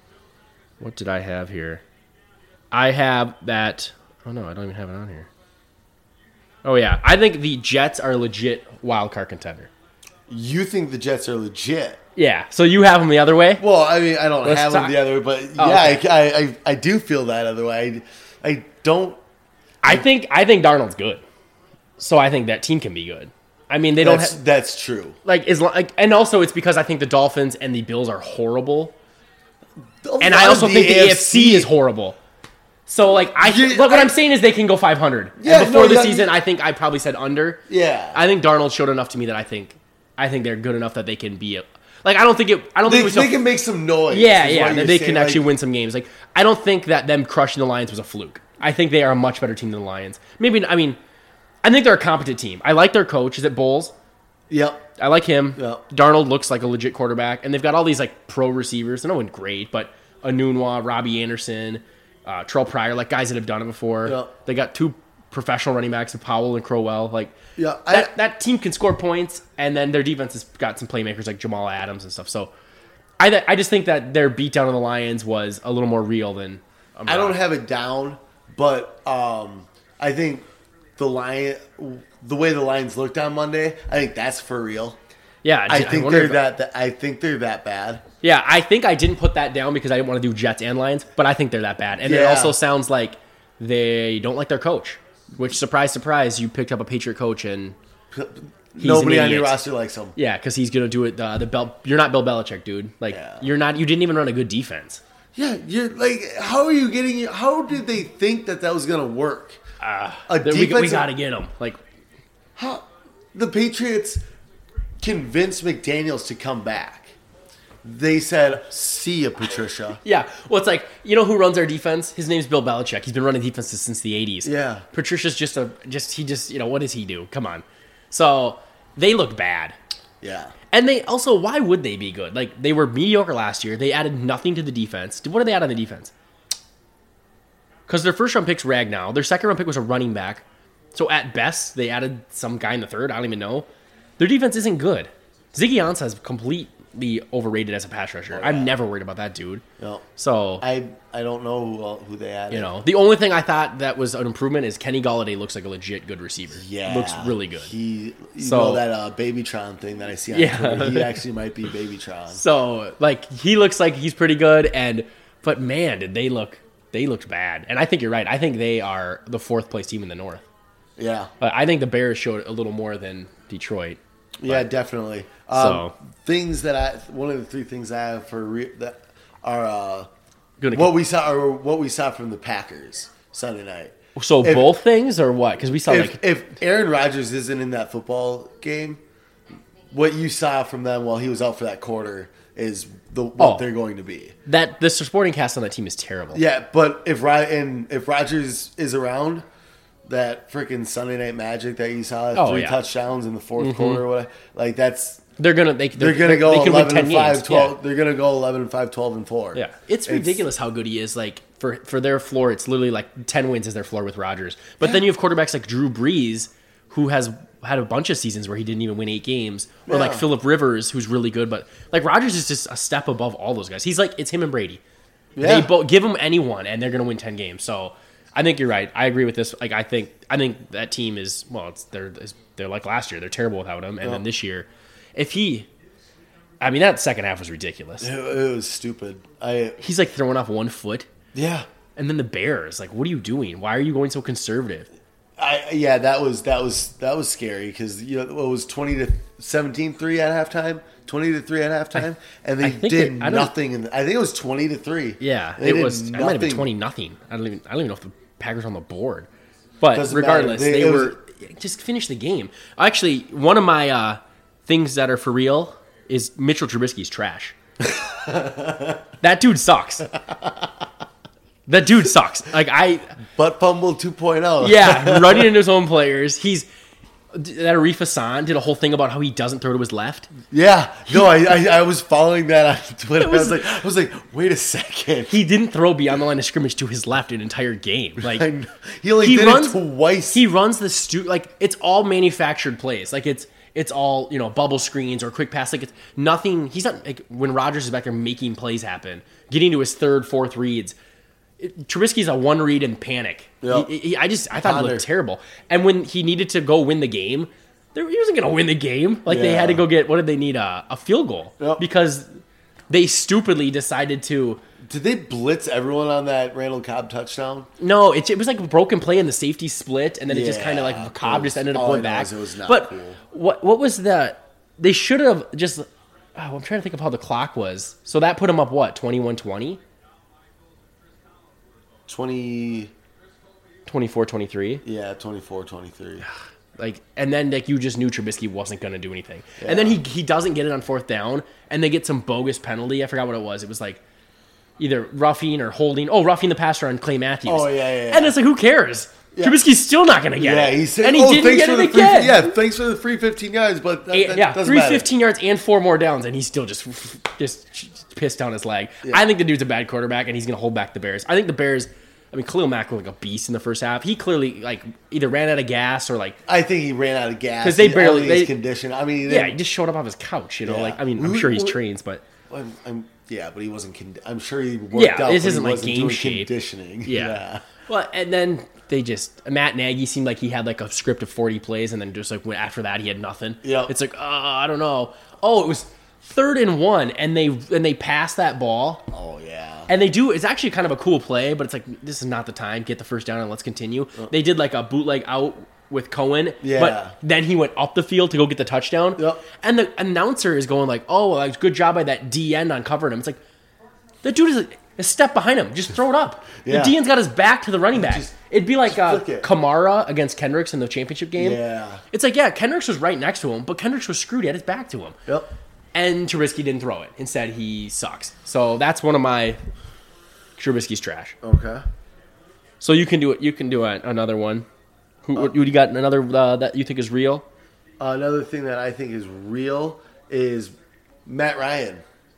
what did I have here? I have that. Oh no, I don't even have it on here. Oh yeah. I think the Jets are a legit wild card contender. You think the Jets are legit? Yeah, so you have them the other way? Well, I mean, I don't Let's have talk- them the other way, but Oh, yeah, okay. I, I I do feel that other way. I, I don't. I think I think Darnold's good. So I think that team can be good. I mean, they don't That's have that's true. like is like and also it's because I think the Dolphins and the Bills are horrible. A And lot I of also the think the A A F C is horrible. So like I Yeah, what, what I- I'm saying is they can go five hundred. Yeah, and before no, the yeah, season I think I probably said under. Yeah, I think Darnold showed enough to me that I think I think they're good enough that they can be a, like I don't think it I don't they, think it was they a, can make some noise. Yeah, is yeah, what that you're they saying. can Like, actually win some games. Like I don't think that them crushing the Lions was a fluke. I think they are a much better team than the Lions. Maybe I mean, I think they're a competent team. I like their coach. Is it Bowles? Yep. I like him. Yep. Darnold looks like a legit quarterback, and they've got all these like pro receivers. They're no one great, but Anunwa, Robbie Anderson, uh, Terrell Pryor, like guys that have done it before. Yep. They got two professional running backs, Powell and Crowell. Like Yeah, I- that that team can score points, and then their defense has got some playmakers like Jamal Adams and stuff. So I th- I just think that their beatdown on the Lions was a little more real than a I don't mirage. have it down, but um, I think the lion, the way the Lions looked on Monday, I think that's for real. Yeah, I I think wonder they're if- that, that. I think they're that bad. Yeah, I think I didn't put that down because I didn't want to do Jets and Lions, but I think they're that bad. And it Yeah. also sounds like they don't like their coach, which, surprise, surprise, you picked up a Patriot coach and he's Nobody an on your idiot. roster likes them. Yeah, because he's going to do it. The, the Bel- You're not Bill Belichick, dude. Like, Yeah. you're not, you didn't even run a good defense. Yeah, you're like, how are you getting? How did they think that that was gonna work? Uh, A we, we defensive- got to get him. Like, How the Patriots convinced McDaniels to come back? They said, "See ya, Patricia." yeah. Well, it's like, you know who runs our defense? His name's Bill Belichick. He's been running defenses since the eighties. Yeah. Patricia's just a, just, he just, you know, what does he do? Come on. So, they look bad. Yeah, And they also, why would they be good? Like, they were mediocre last year. They added nothing to the defense. What did they add on the defense? Because their first round pick's Ragnow. Their second round pick was a running back. So at best, they added some guy in the third. I don't even know. Their defense isn't good. Ziggy Ansah is completely overrated as a pass rusher. Oh, yeah. I'm never worried about that dude. no, So, I I don't know who, uh, who they added. you know, the only thing I thought that was an improvement is Kenny Galladay looks like a legit good receiver. Yeah, Looks really good. He, you So- know that uh, Babytron thing that I see on Yeah. Twitter. He actually might be Babytron. So, like, he looks like he's pretty good, and but man, did they look? They looked bad, and I think you're right. I think they are the fourth place team in the North. Yeah, But I think the Bears showed a little more than Detroit. yeah, definitely. Um, So- things that I one of the three things I have for re- that are uh, Gonna what we saw or what we saw from the Packers Sunday night. so if- both things or what? Because we saw If, like if Aaron Rodgers isn't in that football game, what you saw from them while he was out for that quarter is the what Oh. they're going to be. that the supporting cast on that team is terrible. Yeah, but if Ro- and if Rodgers is around, that freaking Sunday Night Magic that you saw, Oh, three yeah. touchdowns in the fourth quarter, or whatever, like that's They're gonna they they're, they're gonna go they can eleven win and ten five, games. twelve. Yeah. They're gonna go eleven and five, twelve and four. Yeah, it's, it's ridiculous how good he is. Like for for their floor, it's literally like ten wins is their floor with Rodgers. But yeah. then you have quarterbacks like Drew Brees, who has had a bunch of seasons where he didn't even win eight games, or yeah. like Phillip Rivers, who's really good. But like Rodgers is just a step above all those guys. He's like it's him and Brady. Yeah. They both give him anyone, and they're gonna win ten games. So I think you're right. I agree with this. Like I think I think that team is well. It's they're they're like last year. They're terrible without him, and yeah. then this year, if he. I mean, that second half was ridiculous. It, it was stupid. I He's like throwing off one foot. Yeah. And then the Bears, like, what are you doing? Why are you going so conservative? I yeah, that was that was that was scary because you know what was twenty to seventeen three at halftime, twenty to three at halftime, and they did it, nothing. In the, I think it was twenty to three. Yeah, it was. Nothing. I might have been twenty nothing. I don't even. I don't even know if the Packers were on the board, but Doesn't regardless, they, they were was, just finish the game. Actually, one of my uh, things that are for real. Is Mitchell Trubisky's trash. That dude sucks. That dude sucks. Like I butt fumble two point oh. Yeah, running into his own players. He's that Arif Hassan did a whole thing about how he doesn't throw to his left. Yeah. No, I I, I was following that on Twitter. Was, I was like I was like, wait a second. He didn't throw beyond the line of scrimmage to his left an entire game. Like he only he did runs, it twice. He runs the stu like it's all manufactured plays. Like it's It's all, you know, bubble screens or quick pass. Like, it's nothing. He's not, like, when Rodgers is back there making plays happen, getting to his third, fourth reads. It, Trubisky's a one read and panic. Yep. He, he, I just, I thought Ponder. It looked terrible. And when he needed to go win the game, there, he wasn't going to win the game. Like, yeah. they had to go get, what did they need? A, a field goal. Yep. Because they stupidly decided to. Did they blitz everyone on that Randall Cobb touchdown? No, it, it was like a broken play and the safety split, and then yeah, it just kind of like Cobb just ended up going back. It was not but cool. what what was the? They should have just. Oh, I'm trying to think of how the clock was. So that put them up what twenty-one twenty? twenty twenty-four twenty-three Yeah, twenty-four twenty-three Like, and then like you just knew Trubisky wasn't going to do anything, yeah. and then he he doesn't get it on fourth down, and they get some bogus penalty. I forgot what it was. It was like. Either roughing or holding. Oh, roughing the passer on Clay Matthews. Oh, yeah, yeah, yeah. And it's like, who cares? Yeah. Trubisky's still not going to get yeah, it. He said, and he oh, didn't get it free, again. Yeah, thanks for the free fifteen yards, but that, that yeah, doesn't three matter. fifteen yards and four more downs, and he's still just just pissed down his leg. Yeah. I think the dude's a bad quarterback, and he's going to hold back the Bears. I think the Bears. I mean, Khalil Mack looked like a beast in the first half. He clearly like either ran out of gas or like. I think he ran out of gas because they barely his condition. I mean, yeah, he just showed up off his couch. You know, yeah. like I mean, I'm sure he's trained, but. I'm, I'm, yeah, but he wasn't. Con- I'm sure he worked yeah, out. Yeah, this isn't he like game shape. Conditioning. Yeah. yeah. Well, and then they just Matt Nagy seemed like he had like a script of forty plays, and then just like after that he had nothing. Yeah. It's like, oh, I don't know. Oh, it was third and one, and they and they passed that ball. Oh yeah. And they do. It's actually kind of a cool play, but it's like this is not the time. Get the first down and let's continue. Oh. They did like a bootleg out. With Cohen, yeah. But then he went up the field to go get the touchdown, yep. And the announcer is going like, "Oh, like, good job by that D N on covering him." It's like the dude is a, a step behind him. Just throw it up. Yeah. The D N's got his back to the running back. Just, It'd be like uh, Kamara against Kendricks in the championship game. Yeah, it's like yeah, Kendricks was right next to him, but Kendricks was screwed. He had his back to him. Yep. And Trubisky didn't throw it. Instead, he sucks. So that's one of my Trubisky's trash. Okay. So you can do it. You can do a, another one. Who, uh, you got another uh, that you think is real? Uh, another thing that I think is real is Matt Ryan.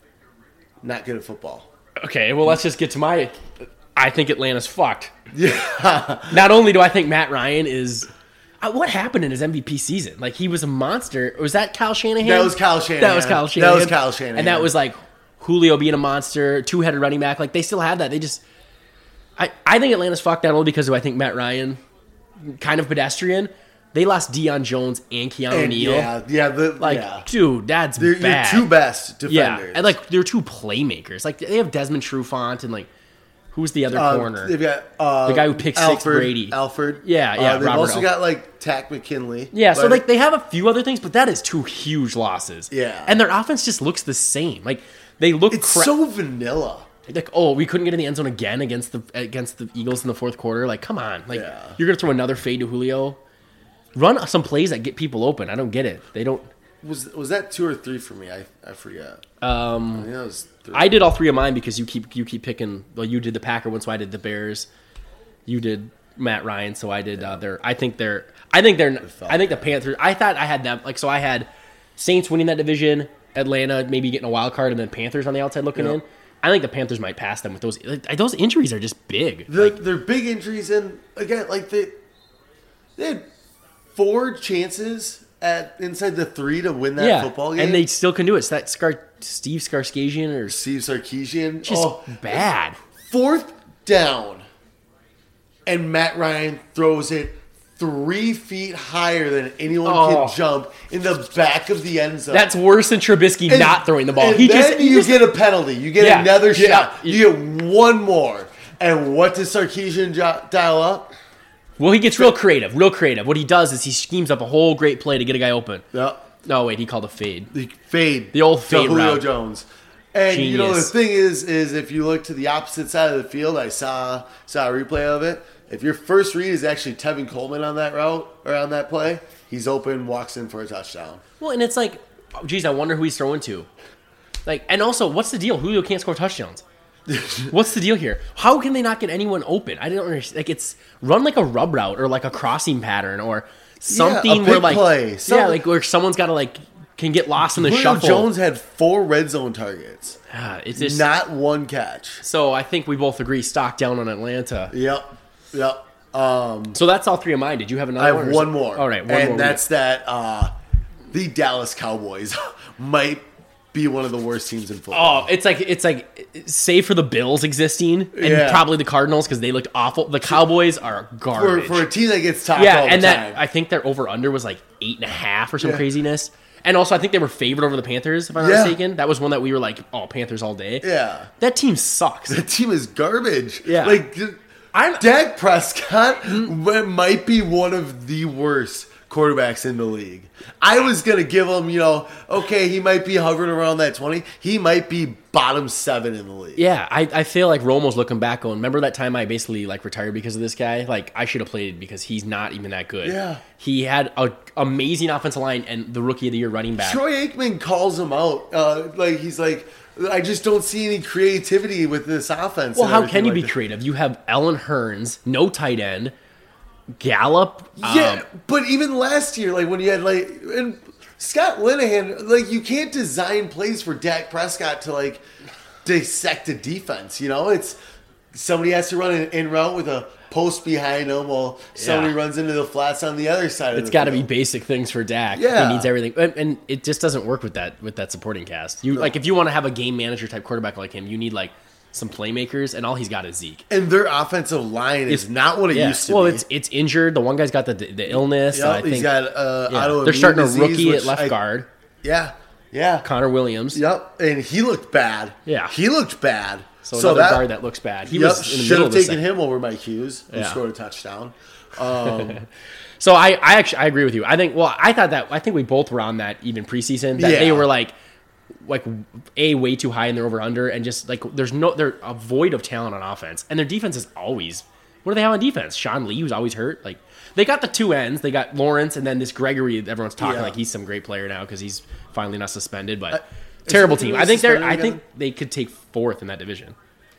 Not good at football. Okay, well, let's just get to my... I think Atlanta's fucked. Yeah. Not only do I think Matt Ryan is... Uh, what happened in his M V P season? Like, he was a monster. Was that Kyle Shanahan? That was Kyle Shanahan. That was Kyle Shanahan. That was Kyle Shanahan. And that was, like, Julio being a monster, two-headed running back. Like, they still have that. They just... I, I think Atlanta's fucked not only because I think Matt Ryan... kind of pedestrian. They lost Deion Jones and Keanu Neal. Yeah, yeah, the, like, yeah. dude, that's they're bad. Your two best defenders. Yeah, and like they're two playmakers. Like they have Desmond Trufant and like who's the other uh, corner? They've got uh, the guy who picked six Brady. Alford. Yeah, yeah. Uh, they've Robert also Alford. got like Tack McKinley. Yeah, so like they have a few other things, but that is two huge losses. Yeah, and their offense just looks the same. Like they look. It's cra- so vanilla. Like, oh, we couldn't get in the end zone again against the against the Eagles in the fourth quarter. Like, come on. Like, yeah. You're going to throw another fade to Julio? Run some plays that get people open. I don't get it. They don't. Was was that two or three for me? I I forget. Um, I think that was three. I did all three of mine because you keep you keep picking. Well, you did the Packer one, so I did the Bears. You did Matt Ryan, so I did. Yeah. Uh, their. I think they're. I think they're. I think the Panthers. I thought I had them. Like, so I had Saints winning that division, Atlanta maybe getting a wild card, and then Panthers on the outside looking Yep. in. I think the Panthers might pass them with those. Like, those injuries are just big. The, Like, they're big injuries, and again, like they they had four chances at inside the three to win that yeah, football game, and they still can do it. It's that Scar, Steve Skarskasian or Steve Sarkisian just oh, bad. fourth down, and Matt Ryan throws it three feet higher than anyone Oh. can jump in the back of the end zone. That's worse than Trubisky And- not throwing the ball. And He then just he you just get a penalty. You get Yeah. another Yeah. shot. You get one more. And what does Sarkisian jo- dial up? well, he gets real creative, real creative. What he does is he schemes up a whole great play to get a guy open. Yep. No, wait, he called a fade. The fade. The old to fade Julio route. Jones. And you know the Genius. thing is, is if you look to the opposite side of the field, I saw saw a replay of it. If your first read is actually Tevin Coleman on that route or on that play, he's open, walks in for a touchdown. Well, and it's like, oh, geez, I wonder who he's throwing to. Like, and also, what's the deal? Julio can't score touchdowns. What's the deal here? How can they not get anyone open? I don't understand. Like, it's run like a rub route or like a crossing pattern or something a where big like, play. yeah, Something- like where someone's got to like can get lost in the Julio shuffle. Jones had four red zone targets, Ah, it's just not one catch. so. I think we both agree stock down on Atlanta. Yep, yep. Um, So that's all three of mine. Did you have another I one? have or one is- more. All right, one and more. that's that. Uh, the Dallas Cowboys might be one of the worst teams in football. Oh, it's like it's like save for the Bills existing and Yeah. probably the Cardinals because they looked awful. The Cowboys are for, garbage. for a team that gets topped yeah, all the and time. that I think their over under was like eight and a half or some Yeah. craziness. And also, I think they were favored over the Panthers, if I'm not Yeah. mistaken. That was one that we were like, oh, Panthers all day. yeah. That team sucks. The team is garbage. Yeah. Like, I'm- Dak Prescott might be one of the worst quarterbacks in the league. I was going to give him, you know, okay, he might be hovering around that twenty. He might be bottom seven in the league. Yeah, I, I feel like Romo's looking back going, remember that time I basically like retired because of this guy? Like, I should have played because he's not even that good. Yeah. He had an amazing offensive line and the rookie of the year running back. Troy Aikman calls him out. Uh, like, he's like, I just don't see any creativity with this offense. Well, and how everything can you like be that. creative? You have Ellen Hearns, no tight end, Gallup. Yeah, um, but even last year, like when you had like and Scott Linehan, like you can't design plays for Dak Prescott to like dissect a defense. You know, it's somebody has to run an in route with a post behind them, while somebody Yeah. runs into the flats on the other side. it's of the got to be field. basic things for Dak. Yeah. He needs everything, and, and it just doesn't work with that with that supporting cast. You like if you want to have a game manager type quarterback like him, you need like some playmakers, and all he's got is Zeke. And their offensive line is not what it Yeah. used to Well, be. it's it's injured. The one guy's got the the illness. Yep, uh, I think he's got uh, yeah. autoimmune They're starting a disease, rookie which at left I- guard, Yeah, yeah. Connor Williams. Yep, and he looked bad. Yeah. he looked bad. So, another guard that looks bad. He Yep, was in the should middle have of the taken second. him over Mike Hughes, who Yeah. scored a touchdown. Um, So I, I actually I agree with you. I think well I thought that I think we both were on that even preseason that they Yeah. were like like a way too high in their over under and just like there's no they're a void of talent on offense and their defense is always what do they have on defense? Sean Lee who's always hurt. Like they got the two ends. They got Lawrence and then this Gregory. Everyone's talking Yeah. like he's some great player now because he's finally not suspended. But Uh, terrible is he team. really I think they're. suspended I think again? they could take fourth in that division.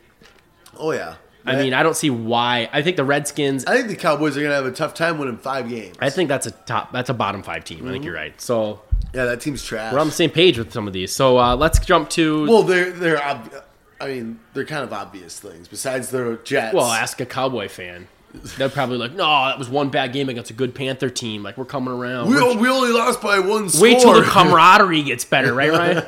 oh yeah, I mean I don't see why. I think the Redskins. I think the Cowboys are going to have a tough time winning five games. I think that's a top. That's a bottom five team. I think you're right. So. yeah, that team's trash. We're on the same page with some of these. So uh, let's jump to. Well, well, they're they're. Ob- I mean, they're kind of obvious things. Besides the Jets. ask a Cowboy fan. They're probably like, no, that was one bad game against a good Panther team. Like, we're coming around. we, We're- we only lost by one score. wait till the camaraderie gets better, right, Ryan?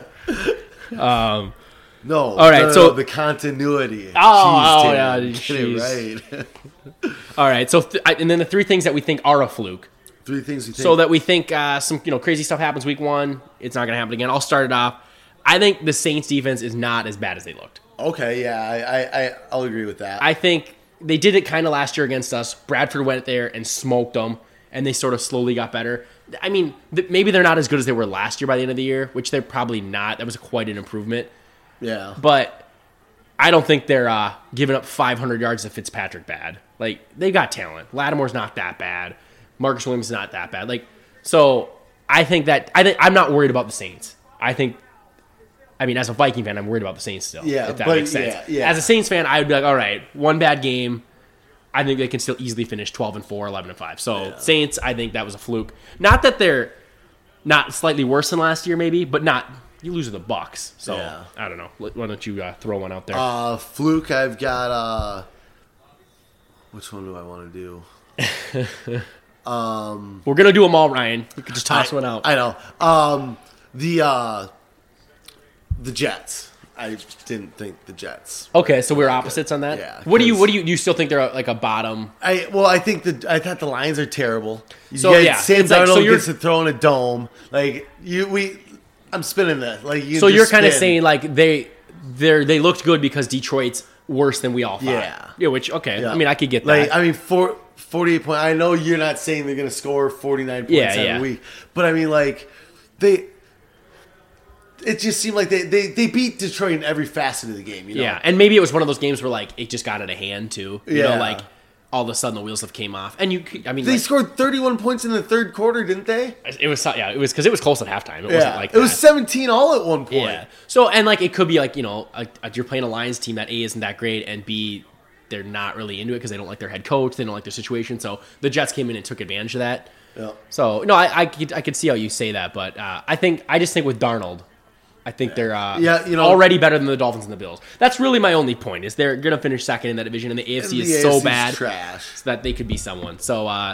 um, No. All right, no, no, so- no, the continuity. Oh, Jeez, oh, Tim, yeah, get jeez. it right. all right. So, th- I- and then the three things that we think are a fluke. Three things we think. So that we think uh, some you know crazy stuff happens week one. It's not going to happen again. I'll start it off. I think the Saints defense is not as bad as they looked. okay, yeah, I, I, I I'll agree with that. I think they did it kind of last year against us. Bradford went there and smoked them, and they sort of slowly got better. I mean, th- maybe they're not as good as they were last year by the end of the year, which they're probably not. That was quite an improvement. yeah. But I don't think they're uh, giving up five hundred yards to Fitzpatrick bad. Like, they got talent. Lattimore's not that bad. Marcus Williams is not that bad. Like, so I think that I think I'm not worried about the Saints. I think. I mean, as a Viking fan, I'm worried about the Saints still. Yeah, if that but makes sense. yeah, yeah. As a Saints fan, I would be like, all right, one bad game. I think they can still easily finish twelve and four, eleven and five. So Yeah. Saints, I think that was a fluke. Not that they're not slightly worse than last year, maybe, but not. You lose to the Bucks, so Yeah. I don't know. Why don't you uh, throw one out there? Uh, fluke, I've got. Uh, which one do I want to do? um, We're gonna do them all, Ryan. You could just toss I, one out. I know. Um, the uh, the Jets. I didn't think the Jets. Okay, so we're opposites on that. Yeah, What do you? 'cause- What do you? Do you still think they're like a bottom? I well, I think the I thought the Lions are terrible. You So, get yeah, Sam it's like- Darnold so you're- gets to throw in a dome. Like you, we. I'm spinning that. Like you. So just you're kind of spin. saying like they they they looked good because Detroit's worse than we all thought. Yeah. Yeah. Which okay. Yeah. I mean, I could get that. Like I mean, for forty-eight point. I know you're not saying they're going to score forty-nine points Yeah, every yeah. week, but I mean, like they. It just seemed like they, they, they beat Detroit in every facet of the game. You know? Yeah, and maybe it was one of those games where like it just got out of hand too. You Yeah. know, like all of a sudden the wheels have came off, and you. c- I mean, They like, scored thirty-one points in the third quarter, didn't they? it was yeah, it was because it was close at halftime. It wasn't like it was that. seventeen all at one point. Yeah. So and like it could be like you know like you're playing a Lions team that A isn't that great and B they're not really into it because they don't like their head coach, they don't like their situation. So the Jets came in and took advantage of that. Yeah. So no, I I could, I could see how you say that, but uh, I think I just think with Darnold, I think they're uh, Yeah, you know- already better than the Dolphins and the Bills. That's really my only point is they're gonna finish second in that division, and the A F C And is the so A F C's bad trash. so that they could be someone. So uh,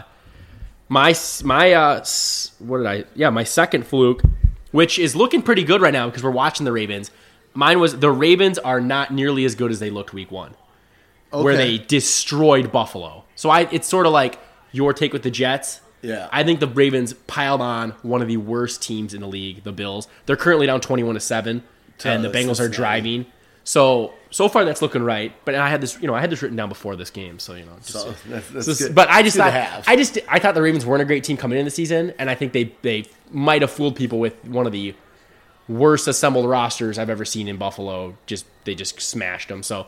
my my uh, s- what did I? Yeah, my second fluke, which is looking pretty good right now because we're watching the Ravens. Mine was the Ravens are not nearly as good as they looked week one, where Okay. they destroyed Buffalo. So I, it's sort of like your take with the Jets. Yeah. I think the Ravens piled on one of the worst teams in the league, the Bills. They're currently down twenty-one to seven, and the that's Bengals are Cincinnati. driving. So so far that's looking right. But I had this, you know, I had this written down before this game, so you know. Just, So that's, that's so- good. But I just Good to thought, have. I just, I thought the Ravens weren't a great team coming into the season, and I think they they might have fooled people with one of the worst assembled rosters I've ever seen in Buffalo. Just they just smashed them. So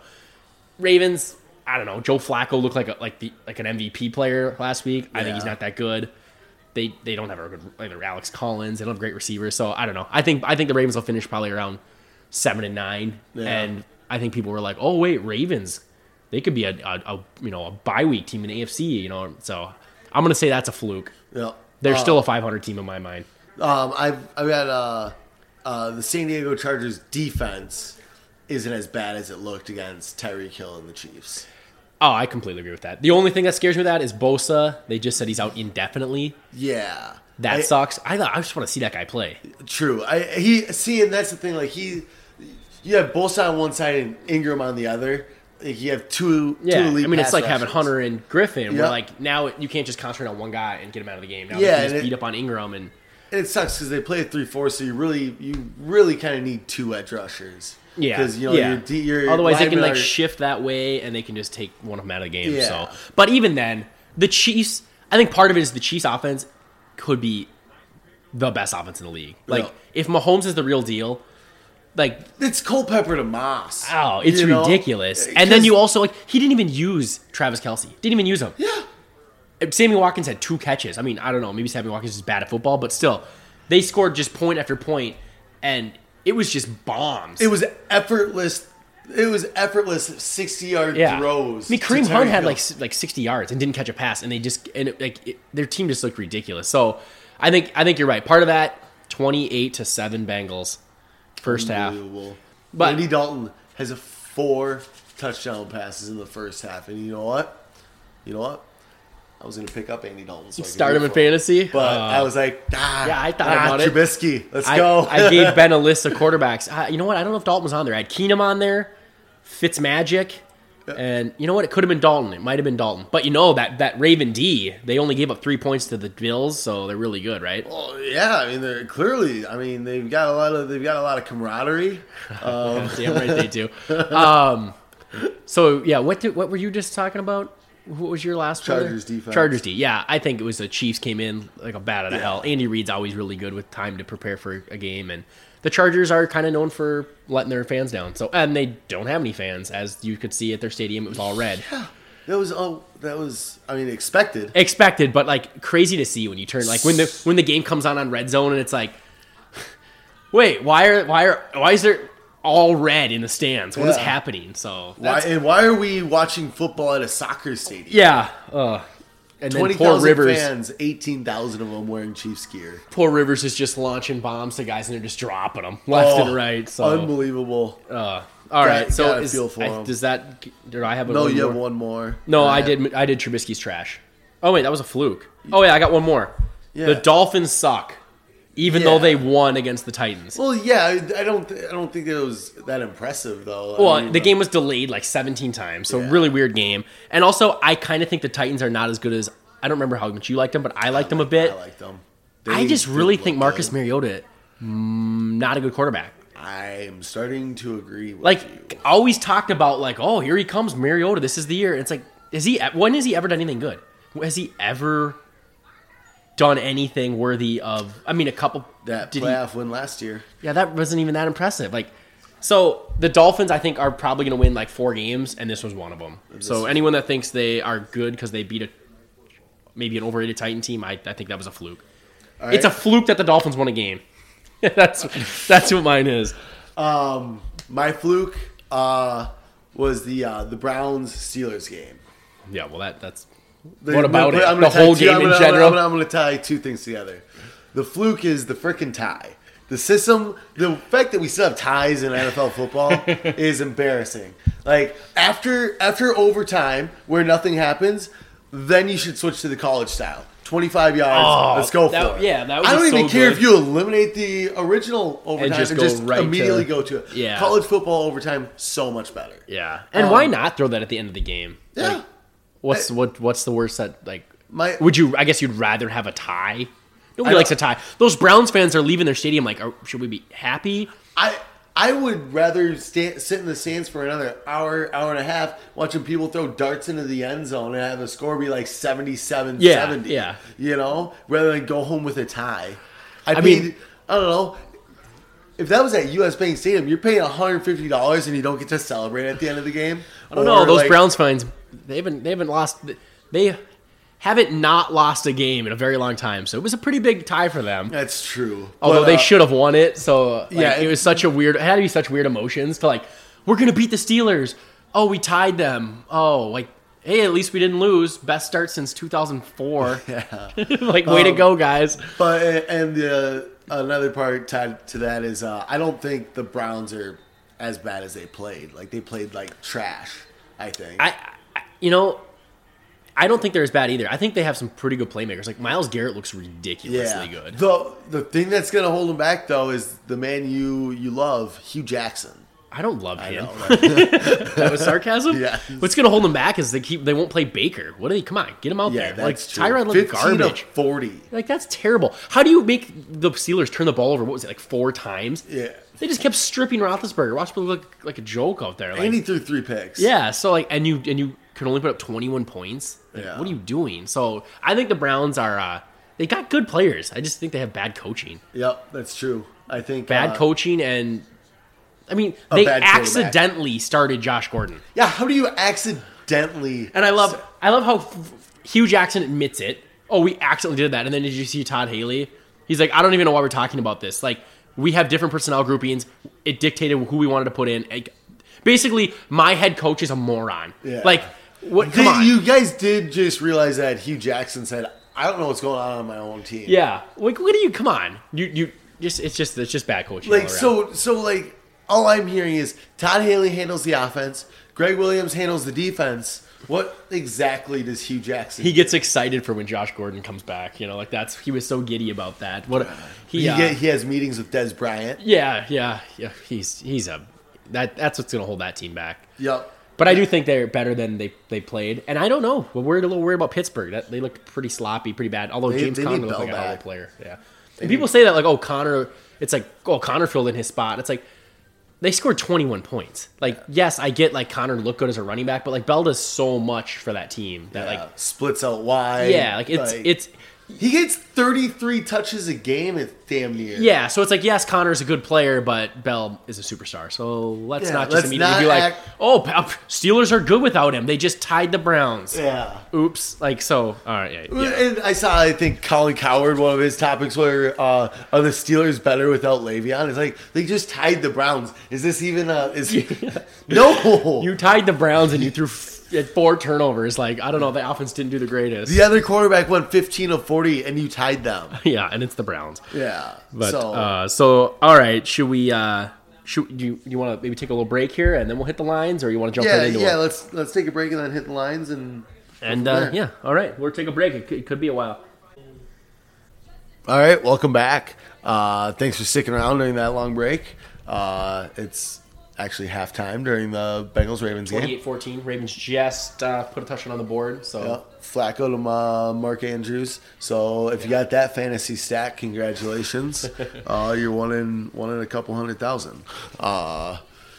Ravens, I don't know. Joe Flacco looked like a, like the like an M V P player last week. I think he's Yeah. not that good. They they don't have a good either Alex Collins. They don't have great receivers. So I don't know. I think I think the Ravens will finish probably around seven and nine. Yeah. And I think people were like, oh wait, Ravens, they could be a, a, a you know a bye week team in the A F C. You know, so I'm gonna say that's a fluke. Yeah. They're Uh, still a five hundred team in my mind. Um, I've I've got uh, uh, the San Diego Chargers defense isn't as bad as it looked against Tyreek Hill and the Chiefs. Oh, I completely agree with that. The only thing that scares me with that is Bosa. They just said he's out indefinitely. Yeah, That I- sucks. I I just want to see that guy play. True. I he see, and that's the thing. Like he, you have Bosa on one side and Ingram on the other. Like you have two. Yeah, two elite I mean it's pass like having rushers. Hunter and Griffin. Where Yeah. like now you can't just concentrate on one guy and get him out of the game. Now Yeah, you can and just it- beat up on Ingram and And it sucks because they play a three four, so you really you really kind of need two edge rushers. yeah, because you know yeah. your, D- your Otherwise they can linemen like are- shift that way and they can just take one of them out of the game. Yeah. So, but even then, the Chiefs. I think part of it is the Chiefs' offense could be the best offense in the league. Like Yeah. if Mahomes is the real deal, like It's Culpepper to Moss. oh, it's you know? ridiculous. And then 'Cause- you also like he didn't even use Travis Kelce. Didn't even use him. yeah. Sammy Watkins had two catches. I mean, I don't know. Maybe Sammy Watkins is bad at football, but still, they scored just point after point, and it was just bombs. It was effortless. It was effortless sixty yard yeah. throws. I mean, to Kareem Tyreek Hunt had Hill. like s- like sixty yards and didn't catch a pass, and they just and it, like it, their team just looked ridiculous. So I think I think you're right. Part of that twenty-eight to seven Bengals first half. Unbelievable. But- Andy Dalton has a four touchdown passes in the first half, and you know what? You know what? I was going to pick up Andy Dalton. So I could Start root him in for him. fantasy, But Uh, I was like, ah, yeah, I thought ah, about it. Trubisky, let's I, go. I gave Ben a list of quarterbacks. Uh, you know what? I don't know if Dalton was on there. I had Keenum on there, Fitzmagic, and you know what? It could have been Dalton. It might have been Dalton. But you know that that Raven D, they only gave up three points to the Bills, so they're really good, right? Well, yeah, I mean, they're clearly. I mean, they've got a lot of. They've got a lot of camaraderie. Um, Yeah, right, they do. Um, so yeah, what did, what were you just talking about? What was your last one there? Chargers defense. Chargers D. Yeah, I think it was the Chiefs came in like a bat out of hell. Andy Reid's always really good with time to prepare for a game, and the Chargers are kind of known for letting their fans down. So and they don't have any fans, as you could see at their stadium. It was all red. that was. Oh, that was. I mean, expected. Expected, but like crazy to see when you turn like when the when the game comes on on Red Zone and it's like, wait, why are why are why is there all red in the stands? What is Yeah. happening? So Why that's, and why are we watching football at a soccer stadium? yeah, uh, And then twenty poor thousand Rivers, fans, eighteen thousand of them wearing Chiefs gear. poor Rivers is just launching bombs to guys and they're just dropping them left Oh, and right. So, unbelievable. uh, all right. Got- So gotta is, feel for I, him. does that? Do I have a No, one you more? have one more. No, All I right. did. I did Trubisky's trash. Oh wait, that was a fluke. Oh yeah, I got one more. Yeah. The Dolphins suck, even Yeah. though they won against the Titans. Well, yeah, I, I don't. Th- I don't think it was that impressive though. Well, I mean, the game was delayed like seventeen times, so Yeah. really weird game. And also, I kind of think the Titans are not as good as I don't remember how much you liked them, but I liked them a bit. I liked them. I They just did really look think Marcus good. Mariota, mm, not a good quarterback. I'm starting to agree with you. Like always talked about, like, oh, here he comes, Mariota. This is the year. It's like, is he? When has he ever done anything good? Has he ever done anything worthy of? I mean, a couple. that did he- playoff win last year. Yeah, that wasn't even that impressive. Like, so the Dolphins, I think, are probably going to win like four games, and this was one of them. So anyone that thinks they are good because they beat a maybe an overrated Titan team, I, I think that was a fluke. All It's a right. fluke that the Dolphins won a game. that's that's what mine is. Um, my fluke uh, was the uh, the Browns Steelers game. Yeah, well, that that's The- what about I'm it? gonna The tie whole two- game I'm in gonna- general. I'm gonna, I'm gonna tie two things together. The fluke is the frickin' tie. The system, the fact that we still have ties in N F L football is embarrassing. Like after after overtime where nothing happens, then you should switch to the college style. twenty-five yards. Oh, let's go for that- it. yeah, that I was don't even so care good. if you eliminate the original overtime just and go just, right immediately to- go to it. Yeah. College football overtime so much better. Yeah, and Um, why not throw that at the end of the game? Yeah. Like, what's what what's the worst that like? My Would you? I guess you'd rather have a tie. Nobody I likes a don't- tie. Those Browns fans are leaving their stadium. Like, are, should we be happy? I I would rather sta sit in the stands for another hour, hour and a half, watching people throw darts into the end zone and have the score be like seventy-seven Yeah, seventy. yeah. You know, rather than go home with a tie. I, I paid, mean- I don't know. If that was at U S Bank Stadium, you're paying one hundred fifty dollars and you don't get to celebrate at the end of the game. I don't know. Those Browns fans, they haven't they haven't lost. They haven't not lost a game in a very long time. So it was a pretty big tie for them. That's true. Although But, they uh, should have won it. So like, Yeah, it, it- was such a weird. It had to be such weird emotions to like, we're gonna beat the Steelers. Oh, we tied them. Oh, like. Hey, at least we didn't lose. Best start since two thousand four. Yeah. like, way to Um, go, guys. But and the another part tied to that is uh, I don't think the Browns are as bad as they played. Like they played like trash. I think. I, I, you know, I don't think they're as bad either. I think they have some pretty good playmakers. Like Myles Garrett looks ridiculously good. The the thing that's gonna hold them back though is the man you you love, Hugh Jackson. I don't love I him. know. Right? That was sarcasm. Yeah. What's gonna hold them back is they keep they won't play Baker. What do they? Come on, get him out yeah, there. Like that's true. Tyrod looked Fifteen garbage. of forty. Like that's terrible. How do you make the Steelers turn the ball over? What was it like four times? Yeah, They just kept stripping Roethlisberger. Roethlisberger looked like a joke out there. Like, and he threw three picks. yeah, so like, and you and you could only put up twenty-one points. Like, Yeah. what are you doing? So I think the Browns are. Uh, they got good players. I just think they have bad coaching. Yep, that's true. I think Bad uh, coaching and. I mean, A they bad quarterback. accidentally started Josh Gordon, Yeah, how do you accidentally? and I love, I love how f- Hugh Jackson admits it. Oh, we accidentally did that, and then did you see Todd Haley? He's like, I don't even know why we're talking about this. Like, we have different personnel groupings. It dictated who we wanted to put in. Like, basically, my head coach is a moron. Yeah. Like, what? Come Did- on. You guys did just realize that Hugh Jackson said, "I don't know what's going on on my own team." Yeah, like what do you? Come on, you you just it's just it's just bad coaching. all Like around. so, so like all I'm hearing is Todd Haley handles the offense, Greg Williams handles the defense. What exactly does Hugh Jackson? he gets excited for when Josh Gordon comes back. You know, like that's he was so giddy about that. What he, he, uh, get, he has meetings with Des Bryant. yeah yeah yeah he's he's a that that's what's gonna hold that team back. Yep. But I do think they're better than they they played, and I don't know. We're worried a little worried about Pittsburgh. That they looked pretty sloppy, pretty bad. Although They- James they Conner need looked Bell like a hell of a back. player. Yeah, and people say that like, oh Connor, it's like oh Connor filled in his spot. It's like. They scored twenty-one points. Like, yes, I get like Connor looked good as a running back, but like Bell does so much for that team that Yeah, like, splits out wide. yeah, like it's like- it's he gets thirty-three touches a game. It's damn near. yeah. So it's like yes, Connor's a good player, but Bell is a superstar. So let's Yeah, not just let's immediately not be like, act- oh, Steelers are good without him. They just tied the Browns. Yeah. Oops. Like so. All right. Yeah. yeah. And I saw, I think Colin Coward, one of his topics were, uh, are the Steelers better without Le'Veon? It's like, they just tied the Browns. Is this even a, is, no. You tied the Browns and you threw had four turnovers. Like, I don't know. The offense didn't do the greatest. The other quarterback went fifteen of forty, and you tied them. Yeah, and it's the Browns. Yeah. But so, uh, so all right, should we? Uh, should do you, you want to maybe take a little break here, and then we'll hit the lines, or you want to jump yeah, right into yeah. it? Let's let's take a break and then hit the lines and. And uh, yeah, all right, we'll take a break. It could, it could be a while. All right, welcome back. Uh, thanks for sticking around during that long break. Uh, it's actually halftime during the Bengals-Ravens game. twenty-eight fourteen. Ravens just uh, put a touchdown on the board. So Yeah. Flacco to uh, Mark Andrews. So if you got that fantasy stat, congratulations. uh, you're one in one in a couple hundred thousand. Uh,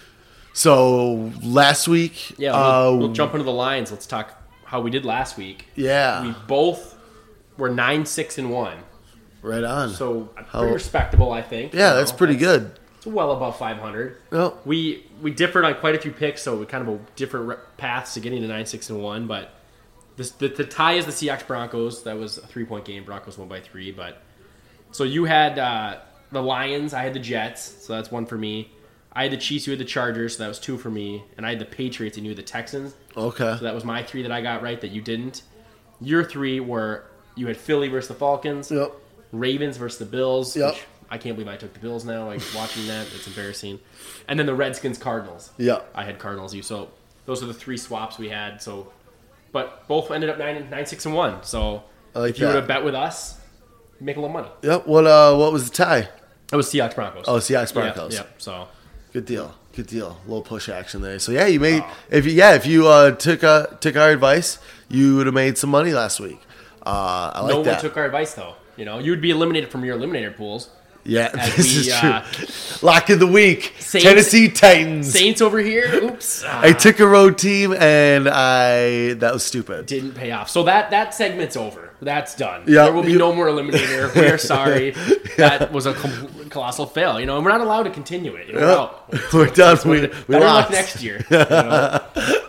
so last week, yeah, uh, we'll, we'll jump into the lines. Let's talk how we did last week. Yeah, We both were nine six and one. right on. So pretty How- respectable, I think. yeah, You that's know, pretty good. It's well above five hundred. Well, We we differed on quite a few picks, so we kind of a different re- paths to getting to nine six and one. But this, the the tie is the Seahawks Broncos. That was a three point game. Broncos won by three. But so you had uh, the Lions. I had the Jets. So that's one for me. I had the Chiefs. You had the Chargers. So that was two for me. And I had the Patriots, and you had the Texans. okay. So that was my three that I got right that you didn't. Your three were you had Philly versus the Falcons. Yep. Ravens versus the Bills. Yep. Which I can't believe I took the Bills now. Like watching that, it's embarrassing. And then the Redskins Cardinals. Yep. I had Cardinals. You so those are the three swaps we had. So, but both ended up nine nine six and one. So I like if you that. would have bet with us, you'd make a little money. Yep. What uh? What was the tie? It was Seahawks Broncos. Oh, Seahawks Yeah, Broncos. yeah. So Good deal. Good deal. A little push action there. So yeah, you made Oh. if you yeah if you uh, took uh, took our advice, you would have made some money last week. Uh, I like no that. one took our advice though. You know, you would be eliminated from your eliminator pools. yeah, as this we, is true. uh, Lock of the week: Saints- Tennessee Titans. Saints over here. Oops. I Ah, took a road team and I that was stupid. didn't pay off. So that that segment's over. That's done. Yeah. There will be no more eliminator. We're sorry. That was a com- colossal fail. You know, and we're not allowed to continue it. You know, we're Yep. out. We're done. We, we Better luck lost. next year. You know?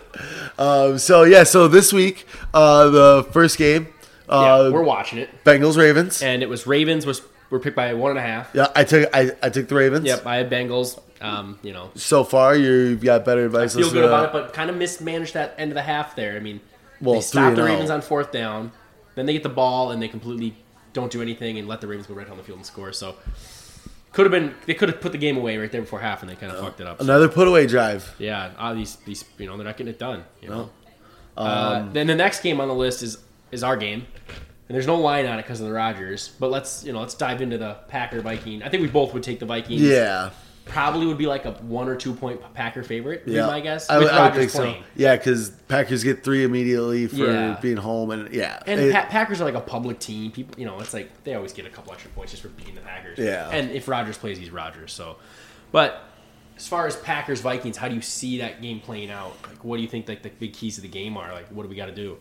Um, so yeah, so this week uh, the first game, Yeah, uh, we're watching it, Bengals Ravens. and it was Ravens was were picked by one and a half. Yeah, I took I, I took the Ravens. Yep, I had Bengals. Um, you know, So far, you've got better advice. feel as good to- about it, but kind of mismanaged that end of the half there. I mean, Well, they three stopped and the oh. Ravens on fourth down, then they get the ball and they completely don't do anything and let the Ravens go right on the field and score. So could have been they could have put the game away right there before half and they kind of fucked it up. So, Another put away drive. yeah, uh, these these you know they're not getting it done. You know. Um, Uh, then the next game on the list is is our game, and there's no line on it because of the Rodgers. But let's you know let's dive into the Packer Viking. I think we both would take the Vikings. Yeah, Probably would be like a one or two point Packer favorite. Would yeah. be my guess. I, with would- I would Rodgers think playing. so. Yeah, because Packers get three immediately for Yeah. being home, and yeah, And It- pa- Packers are like a public team. People, you know, it's like they always get a couple extra points just for beating the Packers. Yeah. And if Rodgers plays, he's Rodgers. So, but as far as Packers Vikings, how do you see that game playing out? Like, what do you think like the big keys of the game are? Like, what do we got to do?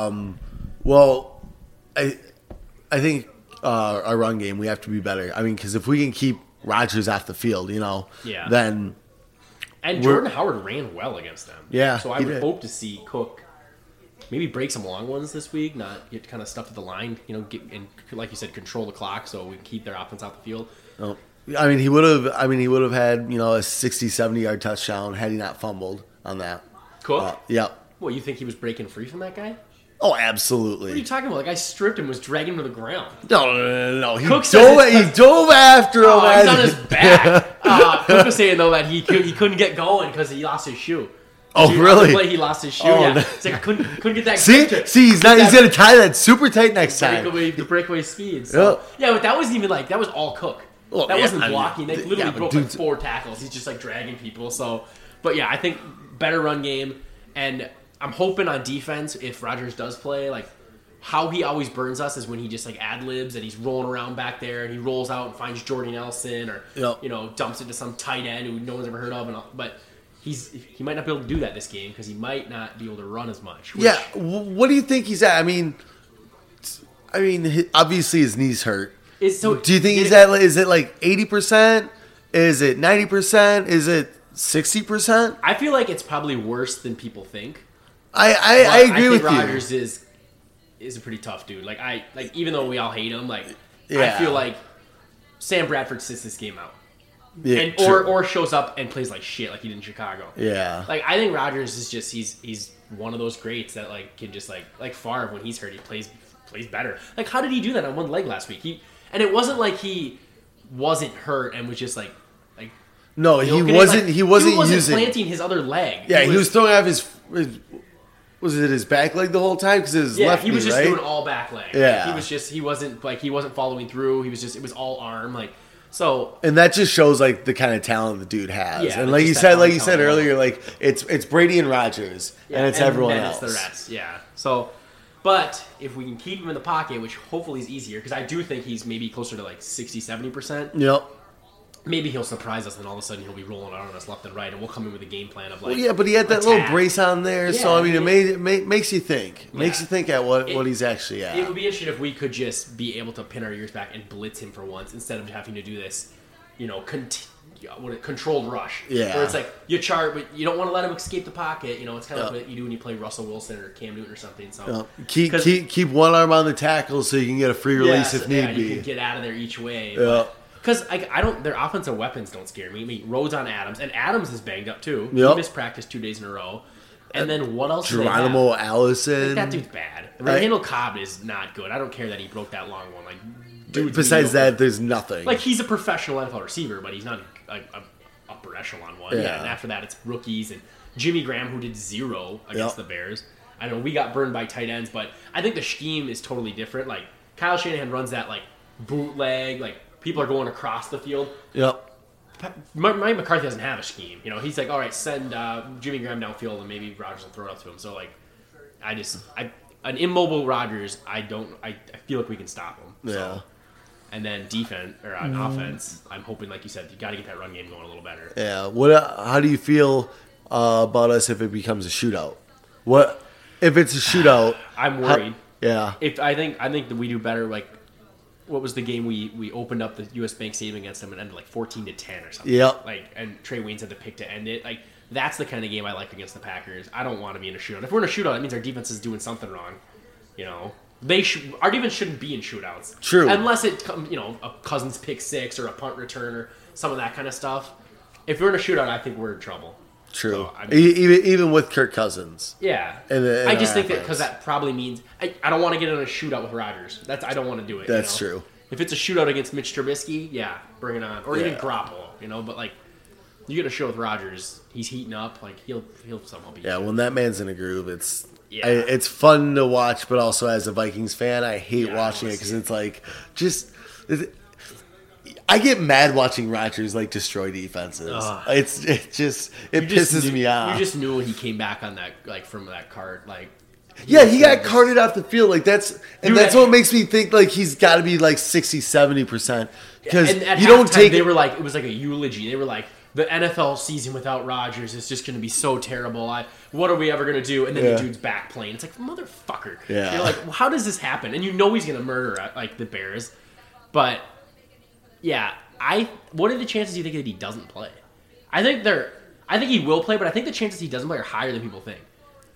well, I I think uh, our run game we have to be better. I mean, because if we can keep Rodgers off the field, you know, Yeah. then And We're- Jordan Howard ran well against them. Yeah, So I he would did. hope to see Cook maybe break some long ones this week, not get kind of stuffed at the line, you know, get, and like you said, control the clock so we can keep their offense off the field. no. I mean he would have. I mean he would have had you know a sixty, seventy yard touchdown had he not fumbled on that. Cook? Uh, yep. What, you think he was breaking free from that guy? Oh, What are you absolutely. talking about? The guy stripped him, was dragging him to the ground. No, no, no, no, no. He Cook dove. says it's- He dove after him. Oh, he's as- on his back. uh, Cook was saying, though, that he, could, he couldn't get going because he lost his shoe. Oh, He- really? on the play, he lost his shoe. Oh, yeah. no. It's like I couldn't couldn't get that See, grip to- see, he's get not. He's that gonna tie that super tight next time. breakaway, the breakaway speed. So. Yeah, but that wasn't even like that was all Cook. Well, that yeah, wasn't I mean, blocking. They th- literally yeah, but broke like dude's- four tackles. He's just like dragging people. So, but yeah, I think better run game, and I'm hoping on defense if Rodgers does play, like how he always burns us is when he just like ad libs and he's rolling around back there and he rolls out and finds Jordy Nelson or Yep. you know dumps it to some tight end who no one's ever heard of. And all, but he's he might not be able to do that this game because he might not be able to run as much. Which, Yeah. w- What do you think he's at? I mean, I mean, hi- obviously his knees hurt. Is, so, Do you think he's it- at? Is it like eighty percent? Is it ninety percent? Is it sixty percent? I feel like it's probably worse than people think. I I, But I agree think with Rodgers you. is is a pretty tough dude. Like I like even though we all hate him, like I Yeah. feel like Sam Bradford sits this game out. Yeah, and or true. or shows up and plays like shit like he did in Chicago. Yeah. Like I think Rodgers is just he's he's one of those greats that like can just like like Favre when he's hurt he plays plays better. Like how did he do that on one leg last week? He and it wasn't like he wasn't hurt and was just like like No, you know, he getting, wasn't. like, he wasn't, he wasn't using. planting his other leg. Yeah, he was, he was throwing out his, his. Was it his back leg the whole time? Because it was yeah, left he was knee, just right? doing all back leg. Yeah. Like, he was just he wasn't like he wasn't following through. He was just it was all arm like so. And that just shows like the kind of talent the dude has. Yeah, and but like you just that said, like you said talent earlier, like it's it's Brady and Rodgers, Yeah, and it's everyone then else. It's the rest, yeah. So, but if we can keep him in the pocket, which hopefully is easier, because I do think he's maybe closer to like sixty, seventy percent. Yep. Maybe he'll surprise us, and all of a sudden he'll be rolling out on us left and right, and we'll come in with a game plan of like. Well, yeah, but he had that attack. little brace on there, so Yeah, I mean, it it- made it ma- makes you think, makes Yeah. you think at what, It- what he's actually at. It would be interesting if we could just be able to pin our ears back and blitz him for once instead of having to do this, you know, cont- what a controlled rush. Yeah. Where it's like you chart, but you don't want to let him escape the pocket. You know, it's kind of Yeah. like what you do when you play Russell Wilson or Cam Newton or something. So Yep. Keep 'cause- keep keep one arm on the tackle so you can get a free release Yes, if need yeah, you be. can get out of there each way. Yeah. Because I, I don't, their offensive weapons don't scare me. I mean, Rhodes on Adams, and Adams is banged up too. Yep. He missed practice two days in a row. And then what else? do they have? Geronimo Allison. That dude's bad. Randall Cobb is not good. I don't care that he broke that long one. Like, dude. Besides that, there's nothing. like he's a professional N F L receiver, but he's not a, a, a upper echelon one. Yeah. Yeah. And after that, it's rookies and Jimmy Graham, who did zero against Yep. the Bears. I know we got burned by tight ends, but I think the scheme is totally different. Like Kyle Shanahan runs that like bootleg, like people are going across the field. Yep. Mike Mike McCarthy doesn't have a scheme. You know, he's like, all right, send uh, Jimmy Graham downfield, and maybe Rodgers will throw it up to him. So like, I just I an immobile Rodgers, I don't I, I feel like we can stop him. Yeah. So, and then defense or on offense, I'm hoping, like you said, you got to get that run game going a little better. Yeah. What? uh, How do you feel uh, about us if it becomes a shootout? What if it's a shootout? I'm how- worried. yeah. If I think I think that we do better. Like, what was the game we we opened up the U S Bank Stadium against them and ended like fourteen to ten or something. Yep. Like, and Trey Waynes had the pick to end it. Like, that's the kind of game I like against the Packers. I don't want to be in a shootout. If we're in a shootout, that means our defense is doing something wrong. You know, they should. Our defense shouldn't be in shootouts. True. Unless it comes, you know, a Cousins pick six or a punt return or some of that kind of stuff. If we're in a shootout, I think we're in trouble. True. So, I E- even even with Kirk Cousins. Yeah, In the- in I just our think that offense. because that probably means I, I don't want to get in a shootout with Rodgers. That's I don't want to do it. you That's know? true. If it's a shootout against Mitch Trubisky, yeah, bring it on, or even Yeah. Garoppolo, you know. But like, you get a show with Rodgers, he's heating up. Like he'll he'll somehow be. Yeah. When that man's in a groove, it's. Yeah. I, it's fun to watch, but also as a Vikings fan, I hate Yeah, I watching it wanna because see it. it's like just. It, I get mad watching Rodgers like destroy defenses. Ugh. It's it just it You just pisses knew- me off. You just knew when he came back on that like from that card, like. Yeah, he got just- carted off the field. Like that's and Dude, that's that- what makes me think like he's got to be like sixty, seventy percent because And at you don't halftime, take They were like it was like a eulogy. They were like the N F L season without Rodgers is just going to be so terrible. I what are we ever going to do? And then Yeah. the dude's back playing. It's like motherfucker. Yeah. You're like, well, how does this happen? And you know he's going to murder uh, like the Bears, but yeah, I. What are the chances you think that he doesn't play? I think they're. I think he will play, but I think the chances he doesn't play are higher than people think.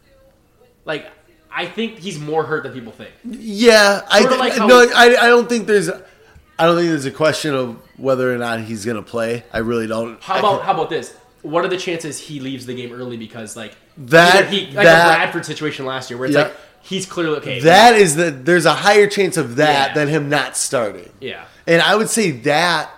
Like, I think he's more hurt than people think. yeah. I Sorta like how- no, I I don't think there's I don't think there's a question of whether or not he's gonna play. I really don't. How I about can- how about this? What are the chances he leaves the game early because like That- either he like that- a Bradford situation last year where it's Yeah. like he's clearly okay. that is the there's a higher chance of that Yeah. than him not starting. yeah. And I would say that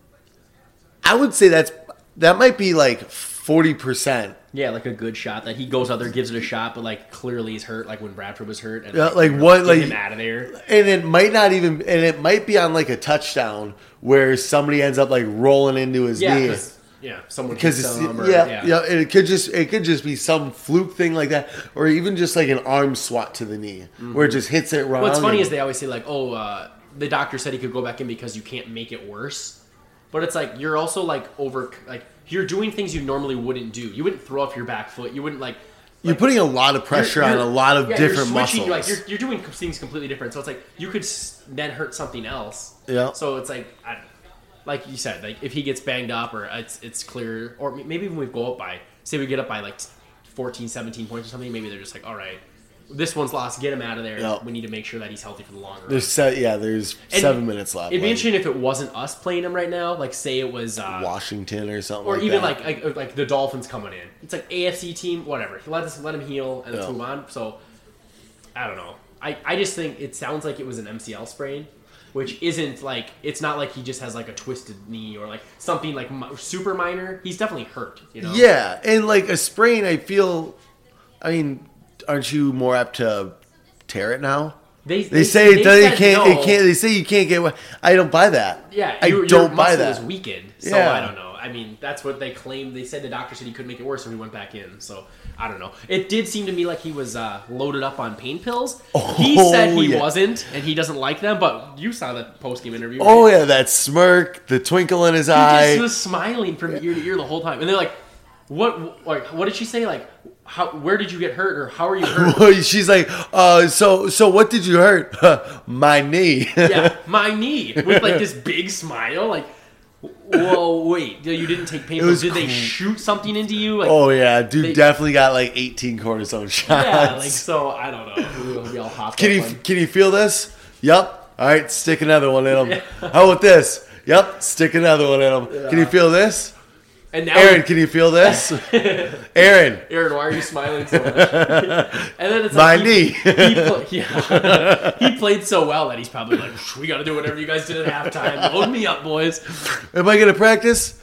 I would say that's that might be like forty percent. Yeah, like a good shot that he goes out there, gives it a shot, but like clearly he's hurt, like when Bradford was hurt, and Yeah, like you know, what- get like- him out of there. And it might not even, and it might be on like a touchdown where somebody ends up like rolling into his Yeah, knee. 'cause- yeah, someone Because hits it's him or, yeah, yeah, yeah, and it could just it could just be some fluke thing like that, or even just like an arm swat to the knee where it just hits it wrong. What's funny and- is they always say like, oh, uh, the doctor said he could go back in because you can't make it worse. But it's like you're also like over like you're doing things you normally wouldn't do. You wouldn't throw off your back foot. You wouldn't like. you're like, putting a lot of pressure you're- on a lot of yeah, different you're switching, muscles. Like you're, you're doing things completely different. So it's like you could s- then hurt something else. Yeah. So it's like, I, like you said, like if he gets banged up or it's it's clear, or maybe even we go up by say we get up by like fourteen, seventeen points or something. Maybe they're just like, all right, this one's lost. Get him out of there. Yep. We need to make sure that he's healthy for the long run. There's se- yeah, there's And seven minutes left. It'd be like interesting if it wasn't us playing him right now. Like, say it was uh, Washington or something, or like even that. like, like like the Dolphins coming in. It's like A F C team, whatever. Let us let him heal and let's Yeah. move on. So I don't know. I, I just think it sounds like it was an M C L sprain, which isn't like it's not like he just has like a twisted knee or like something like mi- super minor. He's definitely hurt. You know. Yeah, and like a sprain, I feel. I mean, aren't you more apt to tear it now? They, They, say they it doesn't. said It can't. no. It can't. They say you can't get. I don't buy that. Yeah, I your, don't your buy muscle that. is weakened. So Yeah. I don't know. I mean, that's what they claimed. They said the doctor said he couldn't make it worse, so he went back in. So I don't know. It did seem to me like he was uh, loaded up on pain pills. Oh, he said he yeah. wasn't, and he doesn't like them. But you saw the post game interview. Oh right? yeah, that smirk, the twinkle in his He eye. just was smiling from ear to ear the whole time, and they're like, "What? Like, what did she say? Like, how? Where did you get hurt, or how are you hurt?" She's like, uh, so so what did you hurt? My knee. Yeah, my knee with like this big smile, like. Whoa! Wait, you didn't take pain pills. was Did they cr- shoot something into you? Like, Oh yeah, dude, They- definitely got like eighteen cortisone shots. yeah, like so. I don't know. We'll be all hopped Can up you on- can you feel this? Yep. All right, stick another one in him. How about this? Yep, stick another one in him. Can you feel this? And now, Aaron, can you feel this? Aaron, Aaron, why are you smiling so much? And then it's my like knee. he, he, pla- yeah. He played so well that he's probably like, we got to do whatever you guys did at halftime. Load me up, boys. Am I gonna practice?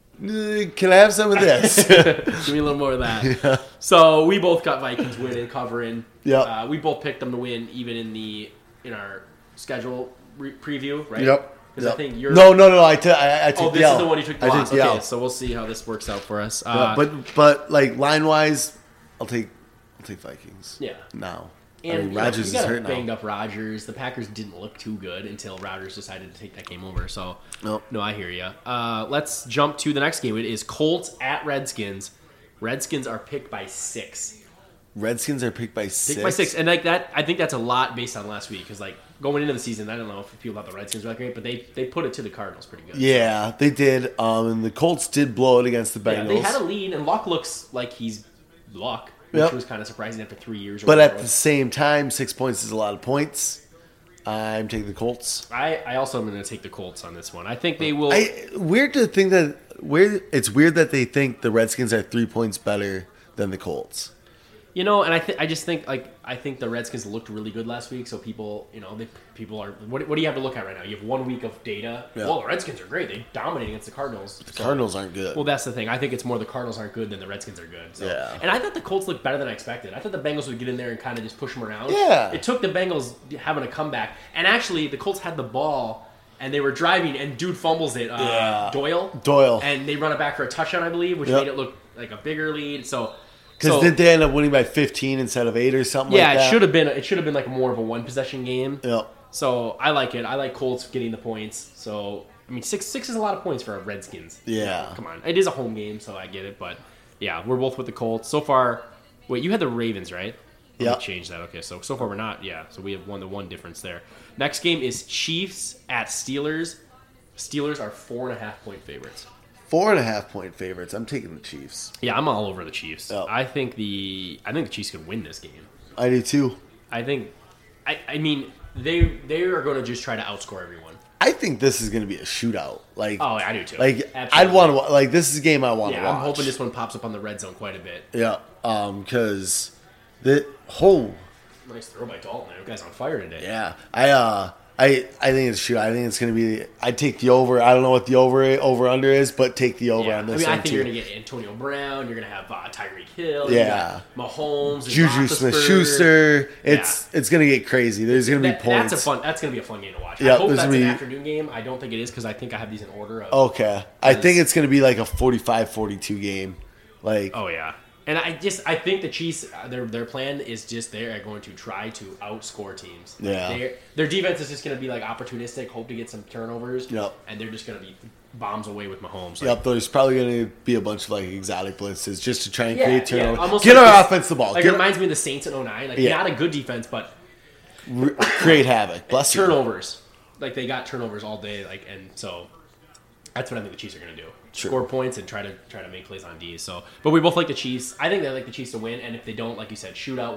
Uh, Can I have some of this? Give me a little more of that. So we both got Vikings winning, covering. Yep. Uh, we both picked them to win, even in the in our schedule re- preview, right? Yep. Because Yep. I think you're. No, no, no. I, t- I, I took Oh, the this L. is the one you took the I loss. took the Okay, L. so we'll see how this works out for us. Yeah, Uh, but but like line wise, I'll take I'll take Vikings. yeah. Now. And I mean, you know, Rodgers you is got a hurt banged now. up Rodgers. The Packers didn't look too good until Rodgers decided to take that game over. So, Nope. no, I hear you. Uh, let's jump to the next game. It is Colts at Redskins. Redskins are picked by six. Redskins are picked by six. Picked by six, and like that, I think that's a lot based on last week. Because like going into the season, I don't know if people thought the Redskins were that great, but they they put it to the Cardinals pretty good. Yeah, they did. Um, and the Colts did blow it against the Bengals. Yeah, they had a lead, and Luck looks like he's Luck, which Yep. was kind of surprising after three years. Or but whatever at it the was. same time, six points is a lot of points. I'm taking the Colts. I, I also am going to take the Colts on this one. I think they will. I weird to think that weird. It's weird that they think the Redskins are three points better than the Colts. You know, and I th- I just think like I think the Redskins looked really good last week. So people, you know, they, people are. What, what do you have to look at right now? You have one week of data. Yeah. Well, the Redskins are great. They dominate against the Cardinals. The Cardinals aren't good. Well, that's the thing. I think it's more the Cardinals aren't good than the Redskins are good. So. Yeah. And I thought the Colts looked better than I expected. I thought the Bengals would get in there and kind of just push them around. Yeah. It took the Bengals having a comeback, and actually the Colts had the ball. And they were driving, and dude fumbles it. Uh, Yeah. Doyle. Doyle. And they run it back for a touchdown, I believe, which Yep. made it look like a bigger lead. So, Because so, did they end up winning by fifteen instead of eight or something yeah, like that? it should have been. It should have been like more of a one possession game. Yeah. So I like it. I like Colts getting the points. So I mean, six six is a lot of points for a Redskins. Yeah. Come on, it is a home game, so I get it. But yeah, we're both with the Colts so far. Wait, you had the Ravens, right? Let Yep. me change that. Okay, so so far we're not. Yeah, so we have one the one difference there. Next game is Chiefs at Steelers. Steelers are four and a half point favorites. Four and a half point favorites. I'm taking the Chiefs. Yeah, I'm all over the Chiefs. Yep. I think the I think the Chiefs can win this game. I do too. I think, I, I mean, they they are going to just try to outscore everyone. I think this is going to be a shootout. Like, Oh, I do too. like Absolutely. I'd want to like this is a game I want to Yeah, watch. I'm hoping this one pops up on the red zone quite a bit. Yeah, um, because the whole Nice throw by Dalton. That guy's on fire today. yeah, I uh, I I think it's shoot. I think it's going to be. I take the over. I don't know what the over over under is, but take the over Yeah. on I this mean, I one think too. you're going to get Antonio Brown. You're going to have uh, Tyreek Hill. Yeah. You got Mahomes. and Juju Roethlisberger. Smith-Schuster. It's it's going to get crazy. There's going to be That- points. That's a fun. That's going to be a fun game to watch. Yeah, I hope there's that's gonna an be- afternoon game. I don't think it is because I think I have these in order. Of, Okay, I think it's going to be like a forty-five forty-two game. Like Oh yeah, and I just I think the Chiefs uh, their their plan is just they are going to try to outscore teams. Like, Yeah. they're- their defense is just going to be like opportunistic, hope to get some turnovers. Yep. and they're just going to be bombs away with Mahomes. Like, Yep, there's probably going to be a bunch of like exotic blitzes just to try and Yeah, create yeah, turnover. almost Get like our this- offense the ball. Like Get, it reminds me of the Saints in oh nine. Like Yeah. not a good defense, but re- create havoc. Bless you. turnovers. Like they got turnovers all day. Like and so that's what I think the Chiefs are going to do. Sure. Score points and try to try to make plays on D. So, but we both like the Chiefs. I think they like the Chiefs to win. And if they don't, like you said, shootout where it's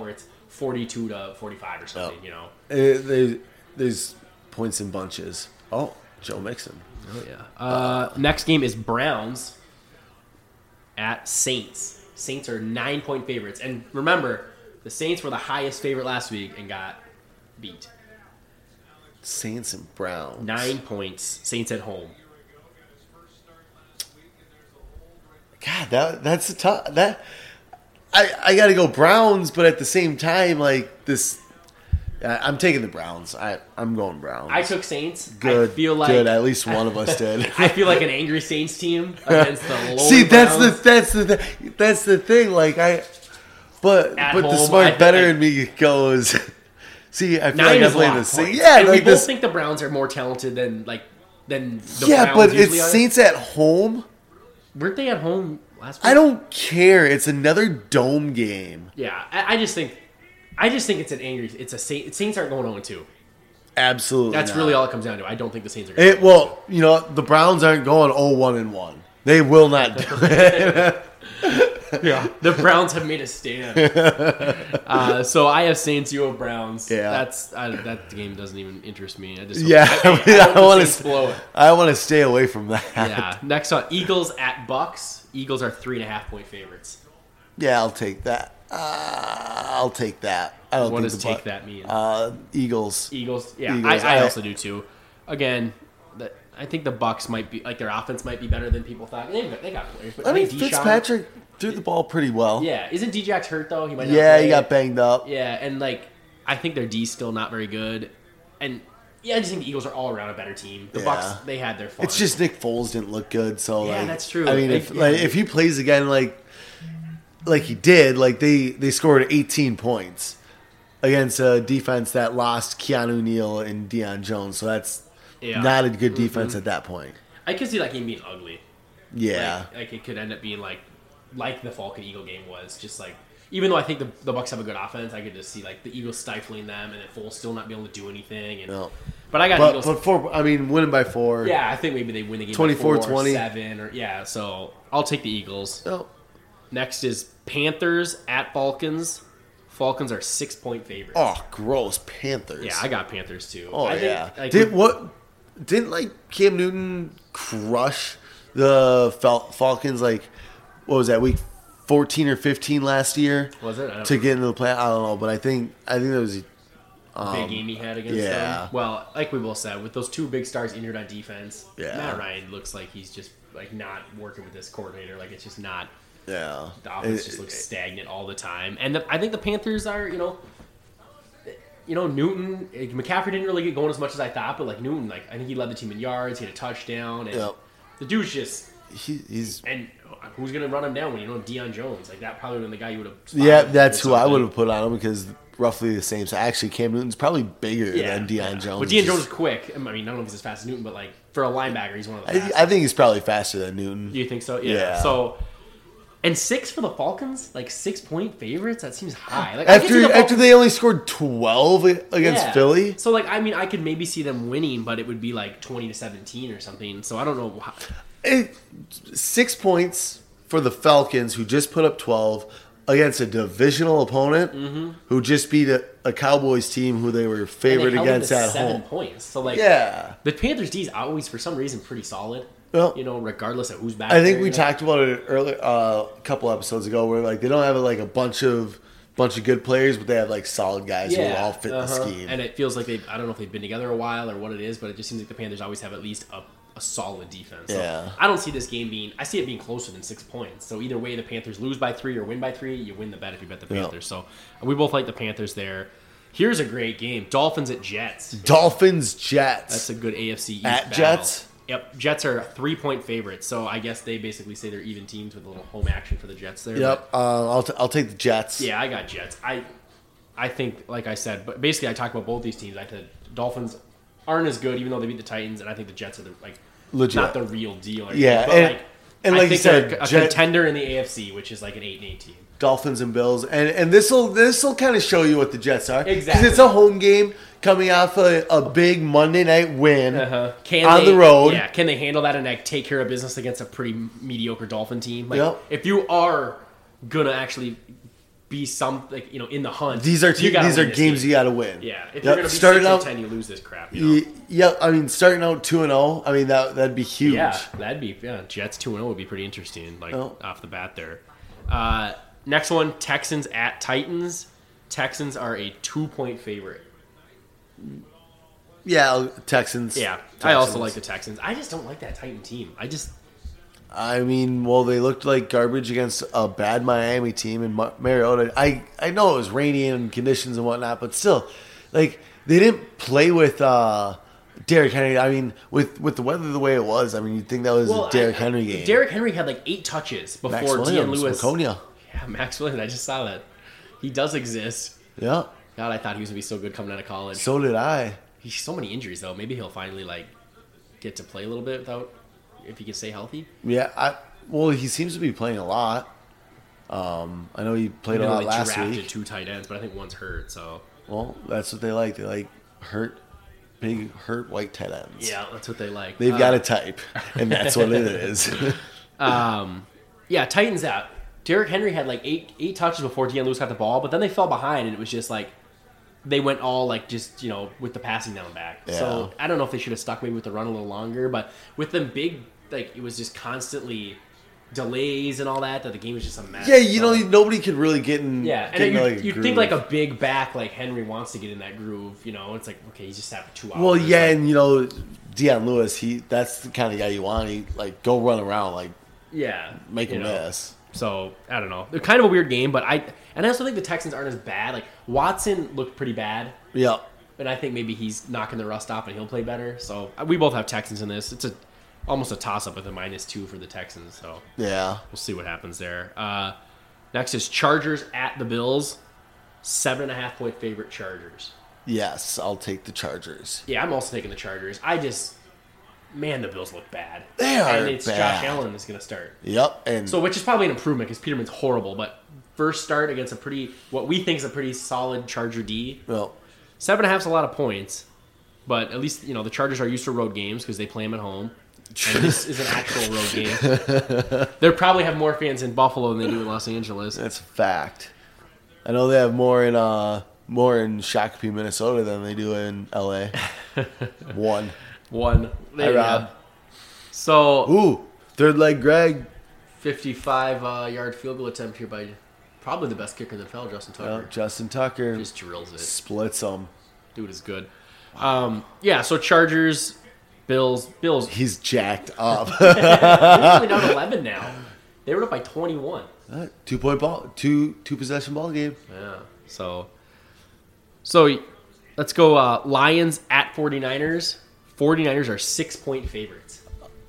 forty-two to forty-five or something. Oh. You know. It, they, there's points in bunches. Oh, Joe Mixon. Oh yeah. Uh, next game is Browns at Saints. Saints are nine point favorites, and remember, the Saints were the highest favorite last week and got beat. Saints and Browns. Nine points. Saints at home. God, that that's a tough. That I I got to go Browns, but at the same time, like this, I, I'm taking the Browns. I I'm going Browns. I took Saints. Good. I feel like good. At least one of us did. I feel like an angry Saints team against the lower See, that's Browns. the that's the th- that's the thing. Like I, but At but the home, smart I better think- in me goes. See, I feel Nine like is I'm playing a lot the of same. points. Yeah, and like we both this. think the Browns are more talented than like than the Yeah, Browns but usually it's are. Saints at home. Weren't they at home last week? I don't care. It's another dome game. Yeah, I, I just think, I just think it's an angry. It's a Saint, Saints aren't going oh and two. Absolutely, That's not. really all it comes down to. I don't think the Saints are. Going It, well, you know, the Browns aren't going oh one and one. They will not do it. Yeah, the Browns have made a stand. uh, so I have Saints, you have Browns. Yeah. that's I, that game doesn't even interest me. I just Yeah, I, I, I, I hope the want Saints blow to. it. I want to stay away from that. Yeah. Next on Eagles at Bucks. Eagles are three and a half point favorites. Yeah, I'll take that. Uh, I'll take that. I don't What think does the take Bu- that mean? Uh, Eagles. Eagles. Yeah, Eagles. I, I I- also do too. Again, the, I think the Bucks might be like their offense might be better than people thought. They got, they got players, but I mean, think Deshaun- Fitzpatrick threw the ball pretty well. Yeah, isn't Djax hurt though? He might. Not Yeah, play. he got banged up. Yeah, and like I think their D's still not very good, and yeah, I just think the Eagles are all around a better team. The Yeah. Bucks, they had their fun. It's just Nick Foles didn't look good, so Yeah, like, that's true. I mean, Like, if yeah. like if he plays again, like like he did, like they they scored eighteen points against a defense that lost Keanu Neal and Deion Jones, so that's Yeah. not a good Mm-hmm. defense at that point. I could see that game being ugly. Yeah, Like, like it could end up being like like the Falcon Eagle game was, just like even though I think the, the Bucks have a good offense, I could just see like the Eagles stifling them and then Foles still not being able to do anything. And no. but I got But Eagles. but four, I mean, winning by four. Yeah, I think maybe they win the game twenty-four by four, twenty. seven, or yeah. So I'll take the Eagles. No. Next is Panthers at Falcons. Falcons are six point favorites. Oh, gross, Panthers. Yeah, I got Panthers too. Oh I think, yeah. like, Did what? Didn't like Cam Newton crush the Fal- Falcons? Like, what was that week fourteen or fifteen last year? was it I don't To know. get into the play? I don't know, but I think I think that was um, big game he had against yeah. them. Well, like we both said, with those two big stars injured on defense, Yeah. Matt Ryan looks like he's just like not working with this coordinator. Like it's just not. yeah. The offense It- just looks stagnant all the time, and the, I think the Panthers are, you know, you know Newton. eh, McCaffrey didn't really get going as much as I thought, but like Newton, like I think he led the team in yards, he had a touchdown, and Yep. the dude's just. he, he's And who's gonna run him down when you know Deion Jones? Like that probably would have been the guy you would have. yeah. That's who I would have put on him because roughly the same. So actually, Cam Newton's probably bigger Yeah, than Deion yeah. Jones. But Deion Jones is quick. I mean, I don't know if he's as fast as Newton, but like for a linebacker, he's one of the I, fastest. I think he's probably faster than Newton. Do you think so? Yeah. Yeah. So, and six for the Falcons, like six point favorites. That seems high. Like I can see After the Fal- after they only scored twelve against Yeah. Philly. So like I mean, I could maybe see them winning, but it would be like twenty to seventeen or something. So I don't know. How, It, six points for the Falcons, who just put up twelve against a divisional opponent Mm-hmm. who just beat a, a Cowboys team who they were and favored they held them against to at seven home. points. So like Yeah. the Panthers D's always for some reason pretty solid. Well, You know, regardless of who's back. I think there, we you know? talked about it earlier uh, a couple episodes ago where like they don't have like a bunch of bunch of good players, but they have like solid guys who all fit uh-huh. the scheme. And it feels like they've, I don't know if they've been together a while or what it is, but it just seems like the Panthers always have at least a, a solid defense. So Yeah. I don't see this game being, I see it being closer than six points. So either way, the Panthers lose by three or win by three, you win the bet if you bet the Yeah. Panthers. So we both like the Panthers there. Here's a great game. Dolphins at Jets. Dolphins, Jets. That's a good A F C East At battle. Jets? Yep. Jets are three-point favorites. So I guess they basically say they're even teams with a little home action for the Jets there. Yep. Uh, I'll, t- I'll take the Jets. Yeah, I got Jets. I I think, like I said, but basically I talked about both these teams. I said Dolphins aren't as good, even though they beat the Titans, and I think the Jets are the, like Legit. not the real deal. Or Yeah, anything, but and- like, and I like you think said, they're a Jet- contender in the A F C, which is like an eight and eight team. Dolphins and Bills, and and this will this will kind of show you what the Jets are. Exactly. Because it's a home game coming off a, a big Monday night win Uh-huh. Can on they, the road. Yeah, can they handle that and like take care of business against a pretty mediocre Dolphin team? Like, Yep. if you are gonna actually be be some like you know in the hunt. These are you te- gotta these are win this games game. you got to win. Yeah, if Yep, you're gonna be starting six out, and ten, you lose this crap. You know? y- yeah, I mean, starting out two and zero. I mean, that that'd be huge. Yeah, that'd be yeah. Jets two and zero would be pretty interesting. Like Oh. off the bat there. Uh, next one, Texans at Titans. Texans are a two point favorite. Yeah, Texans. Yeah, Texans. I also like the Texans. I just don't like that Titan team. I just I mean, well, they looked like garbage against a bad Miami team in Ma- Mariota. I, I know it was rainy and conditions and whatnot, but still, like they didn't play with uh, Derrick Henry. I mean, with, with the weather the way it was, I mean, you'd think that was well, a Derrick I- Henry game. Derrick Henry had like eight touches Max before Deion Williams, Lewis. Laconia. Yeah, Max Williams. I just saw that. He does exist. Yeah, God, I thought he was gonna be so good coming out of college. so did I. He's so many injuries though. Maybe he'll finally like get to play a little bit without if he can stay healthy. Yeah, I, well, he seems to be playing a lot. Um, I know he played Even a though lot they last drafted week. two tight ends, but I think one's hurt. So Well, that's what they like. They like hurt, big hurt white tight ends. yeah, that's what they like. They've Uh, got a type, and that's what it is. Um, yeah, Titans out. Derrick Henry had like eight eight touches before Deion Lewis got the ball, but then they fell behind, and it was just like they went all like just you know with the passing down back. So Yeah. I don't know if they should have stuck maybe with the run a little longer, but with them big like it was just constantly delays and all that that the game was just a mess. Yeah, you know, So- nobody could really get in. yeah, get and in, you like, a you groove. think like a big back like Henry wants to get in that groove. You know, it's like okay, he's just having two hours. Well, yeah, like, and you know, Deion Lewis, he that's the kind of guy you want. He like go run around, like yeah, make you him know. miss. So I don't know. They're kind of a weird game, but I and I also think the Texans aren't as bad. Like Watson looked pretty bad, Yeah, and I think maybe he's knocking the rust off and he'll play better. So we both have Texans in this. It's a almost a toss up with a minus two for the Texans. So yeah. we'll see what happens there. Uh, next is Chargers at the Bills. Seven and a half point favorite Chargers. Yes, I'll take the Chargers. Yeah, I'm also taking the Chargers. I just man, the Bills look bad. They are and it's bad. Josh Allen is going to start. Yep, and So, which is probably an improvement because Peterman's horrible, but first start against a pretty, what we think is a pretty solid Charger D. well, Seven and a half's a lot of points, but at least, you know, the Chargers are used to road games because they play them at home. And this is an actual road game. They probably have more fans in Buffalo than they do in Los Angeles. that's a fact. I know they have more in uh more in Shakopee, Minnesota than they do in L A. One. One. There you Hi, Rob. go. So, Ooh, third leg, Greg. fifty-five uh, yard field goal attempt here by probably the best kicker in the N F L, Justin Tucker. Well, Justin Tucker Just drills it. splits them. Dude is good. Um, yeah, so Chargers, Bills, Bills. He's jacked up. They're only down eleven now. They were up by twenty-one. Uh, two point ball, two two possession ball game. Yeah. So, so let's go uh, Lions at 49ers. 49ers are six-point favorites.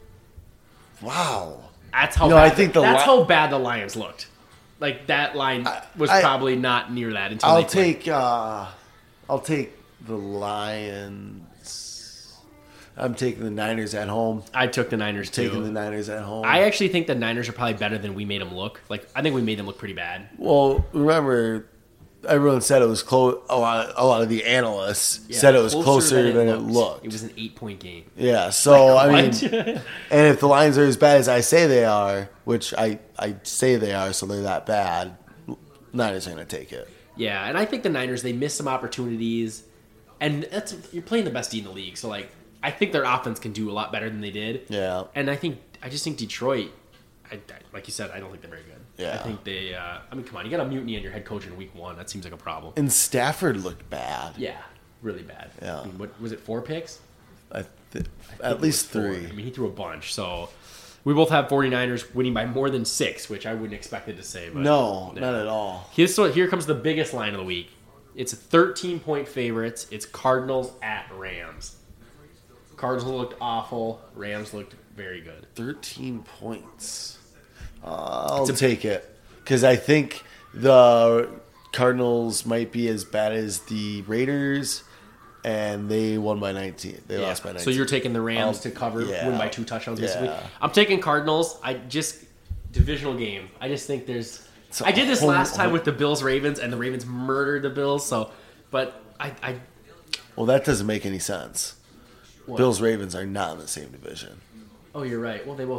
Wow. That's how No, bad I think the that's Li- how bad the Lions looked. Like that line was I- probably not near that until I'll they played. take uh I'll take the Lions. I'm taking the Niners at home. I took the Niners too. Taking the Niners at home. I actually think the Niners are probably better than we made them look. Like I think we made them look pretty bad. well, remember, everyone said it was close. A lot, a lot of the analysts Yeah, said it was closer, than, it looked. looked. It was an eight-point game. Yeah, so I mean, What? and if the Lions are as bad as I say they are, which I, I say they are, so they're that bad, Niners are going to take it. Yeah, and I think the Niners, they missed some opportunities, and that's you're playing the best D in the league. So like, I think their offense can do a lot better than they did. Yeah. And I think I just think Detroit, I, I- like you said, I don't think they're very good. Yeah. I think they. Uh, I mean, come on, you got a mutiny on your head coach in week one. That seems like a problem. And Stafford looked bad. Yeah, really bad. Yeah. I mean, what was it? Four picks? I th- I at think it least was four. three. I mean, he threw a bunch. So we both have 49ers winning by more than six, which I wouldn't expect it to say. But No, yeah. not at all. Here's, so here comes the biggest line of the week. It's thirteen-point favorites. It's Cardinals at Rams. Cardinals looked awful. Rams looked very good. thirteen points. Uh, I'll It's a- take it. Because I think the Cardinals might be as bad as the Raiders, and they won by nineteen. They Yeah. lost by nineteen. So you're taking the Rams I'll- to cover, yeah. win by two touchdowns, basically. Yeah. I'm taking Cardinals. I just divisional game. I just think there's. It's a I did this whole- last time with the Bills Ravens, and the Ravens murdered the Bills. So, but I, I Well, that doesn't make any sense. what? Bills Ravens are not in the same division. Oh, you're right. Well, they both are.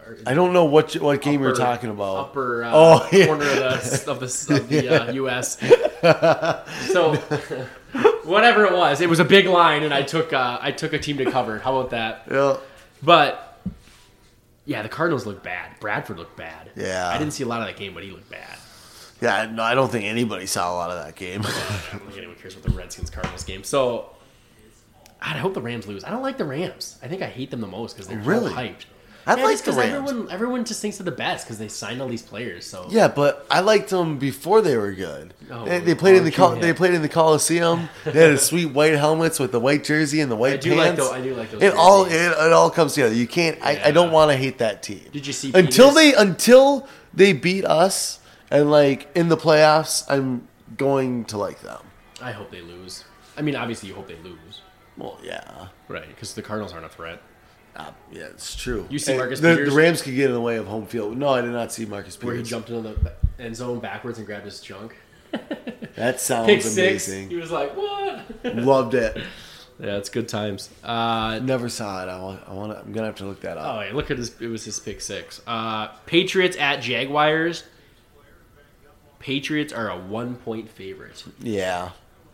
or I don't know what you- what game upper, you're talking about. Upper uh, Oh, yeah. corner of the of the, of the uh, U S So whatever it was, it was a big line, and I took uh, I took a team to cover. How about that? Yeah. But yeah, the Cardinals looked bad. Bradford looked bad. Yeah. I didn't see a lot of that game, but he looked bad. Yeah, no, I don't think anybody saw a lot of that game. I don't think anyone cares about the Redskins Cardinals game. So God, I hope the Rams lose. I don't like the Rams. I think I hate them the most because they're Really? so hyped. I yeah, like just the 'cause Rams. Everyone, everyone just thinks they're the best because they signed all these players. So Yeah, but I liked them before they were good. Oh, they, they played in the aren't Col- you they hit? played in the Coliseum. They had the sweet white helmets with the white jersey and the white I do pants. like those. I do like those. It all it, jerseys. it all comes together. You can't. I, I don't Yeah. want to hate that team. Did you see until Peters? they until they beat us and like in the playoffs? I'm going to like them. I hope they lose. I mean, obviously, you hope they lose, Well, yeah, right? Because the Cardinals aren't a threat. uh, yeah, it's true. You see And Marcus the, Peters? the Rams could get in the way of home field. No, I did not see Marcus Where he Peters. jumped into the end zone backwards and grabbed his junk. That sounds Pick six. amazing. He was like, "What?" Loved it. Yeah, it's good times. Uh, Never saw it. I want. I want. I'm gonna have to look that up. oh, wait, look at his. It was his pick six. Uh, Patriots at Jaguars. Patriots are a one point favorite. Yeah.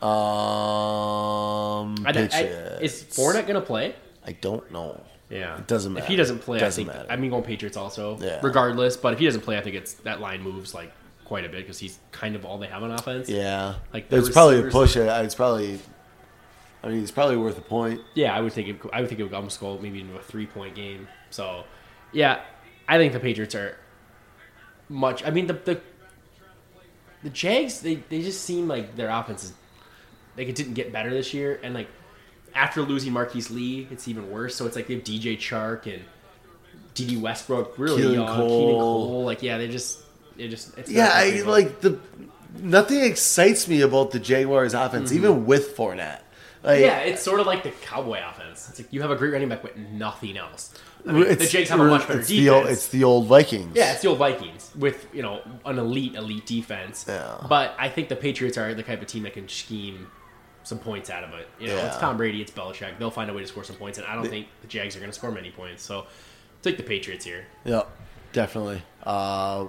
Um. I, I, Patriots. is Fournette gonna play? I don't know. Yeah, It doesn't If he matter. doesn't play, Doesn't I think matter. I'm going Patriots also. Yeah. Regardless, but if he doesn't play, I think it's that line moves like quite a bit because he's kind of all they have on offense. Yeah. Like, the it's probably a receivers- push. It. It's probably. I mean, it's probably worth a point. Yeah, I would think it, I would think it would almost go maybe into a three point game. So, yeah, I think the Patriots are much. I mean, the the the Jags they, they just seem like their offense is like it didn't get better this year, and like after losing Marquise Lee, it's even worse. So it's like they have D J Chark and D D Westbrook, really Keelan young, Cole. Keenan Cole. Like yeah, they just it just it's Yeah, not I clicking. like the. Nothing excites me about the Jaguars' offense, even with Fournette. Like, Yeah, it's sort of like the Cowboy offense. It's like you have a great running back, but nothing else. I mean, the it's- Jags have a much better it's defense. The old, it's the old Vikings. Yeah, it's the old Vikings with, you know, an elite, elite defense. Yeah. But I think the Patriots are the type of team that can scheme some points out of it. You know, Yeah. it's Tom Brady, it's Belichick. They'll find a way to score some points, and I don't think the Jags are going to score many points. So take the Patriots here. Yep, definitely. Uh,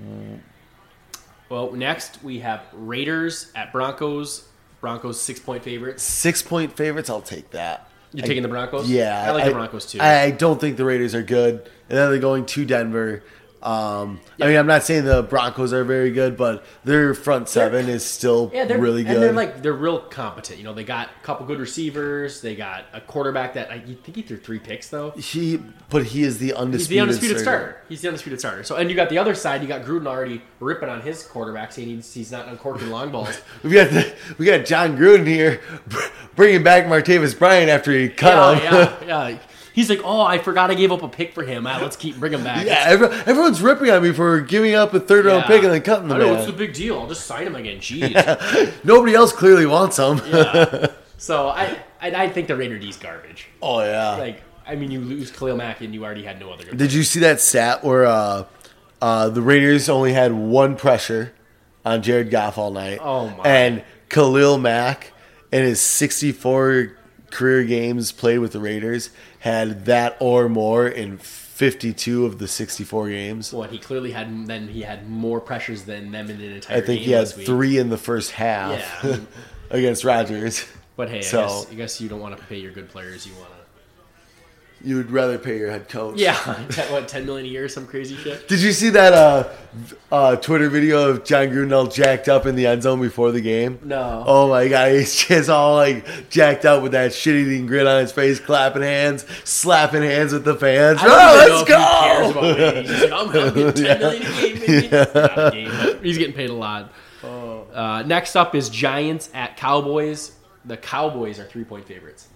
Well, next we have Raiders at Broncos. Broncos six-point favorites. six point favorites. I'll take that. You're taking the Broncos? Yeah, I like the Broncos too. I don't think the Raiders are good, and then they're going to Denver. Um, I mean, I'm not saying the Broncos are very good, but their front seven is still Yeah, they're really good. And they're like they're real competent. You know, they got a couple good receivers. They got a quarterback that I you think he threw three picks though. he, but he is the undisputed. He's the undisputed starter. starter. He's the undisputed starter. So and you got the other side. You got Gruden already ripping on his quarterback, saying he's, he's not uncorking long balls. We got the, we got John Gruden here bringing back Martavis Bryant after he cut him. yeah, yeah, yeah. He's like, oh, I forgot I gave up a pick for him. Ah, let's keep bring him back. Yeah, every, everyone's ripping on me for giving up a third round Yeah. pick and then cutting the I know, man. what's the big deal? I'll just sign him again. Jeez. Nobody else clearly wants him. Yeah. So I, I I think the Raider D's garbage. Oh yeah. Like I mean, you lose Khalil Mack and you already had no other good. Did you see that stat where uh, uh, the Raiders only had one pressure on Jared Goff all night? Oh, my. And Khalil Mack in his sixty-four career games played with the Raiders had that or more in fifty-two of the sixty-four games. What he clearly had, then he had more pressures than them in an entire I think game he had this week. three in the first half Yeah, I mean- against Rodgers. But hey, I, So- guess, I guess you don't want to pay your good players. You want to, You would rather pay your head coach. yeah, ten, what ten million a year, some crazy shit. Did you see that uh, uh, Twitter video of John Gruden all jacked up in the end zone before the game? No. Oh my god, he's just all like jacked up with that shit-eating grin on his face, clapping hands, slapping hands with the fans. I don't Oh, even know let's if go! He cares about winning. He's just like, I'm, I'm getting ten million a game, maybe. Not a game, but he's getting paid a lot. Uh, next up is Giants at Cowboys. The Cowboys are three point favorites.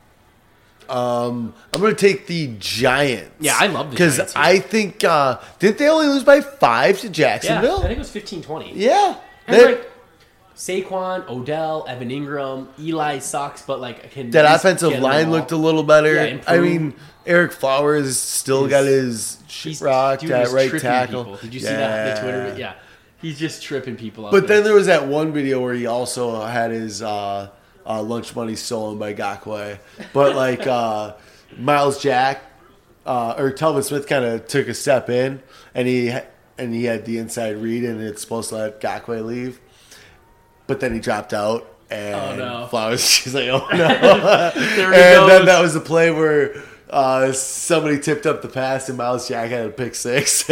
Um, I'm going to take the Giants. Yeah, I love the Because Giants here. I think, uh, didn't they only lose by five to Yeah, I Jacksonville? think it was fifteen twenty. Yeah. And They- like Saquon, Odell, Evan Ingram, Eli sucks, but like can that he's offensive getting the line ball. looked a little better. Yeah, I improved. mean, Eric Flowers still He's- got his shit He's rocked dude, at he's right tripping tackle. people. Did you see that? The Twitter? Yeah, he's just tripping people up. But then there was that one video where he also had his uh, uh, lunch money stolen by Gakwe. But like uh, Miles Jack uh, or Telvin Smith kind of took a step in, and he and he had the inside read, and it's supposed to let Gakwe leave, but then he dropped out, and Oh, no. Flowers, she's like, oh no, There he and then goes. that was the play where uh, somebody tipped up the pass, and Miles Jack had a pick six.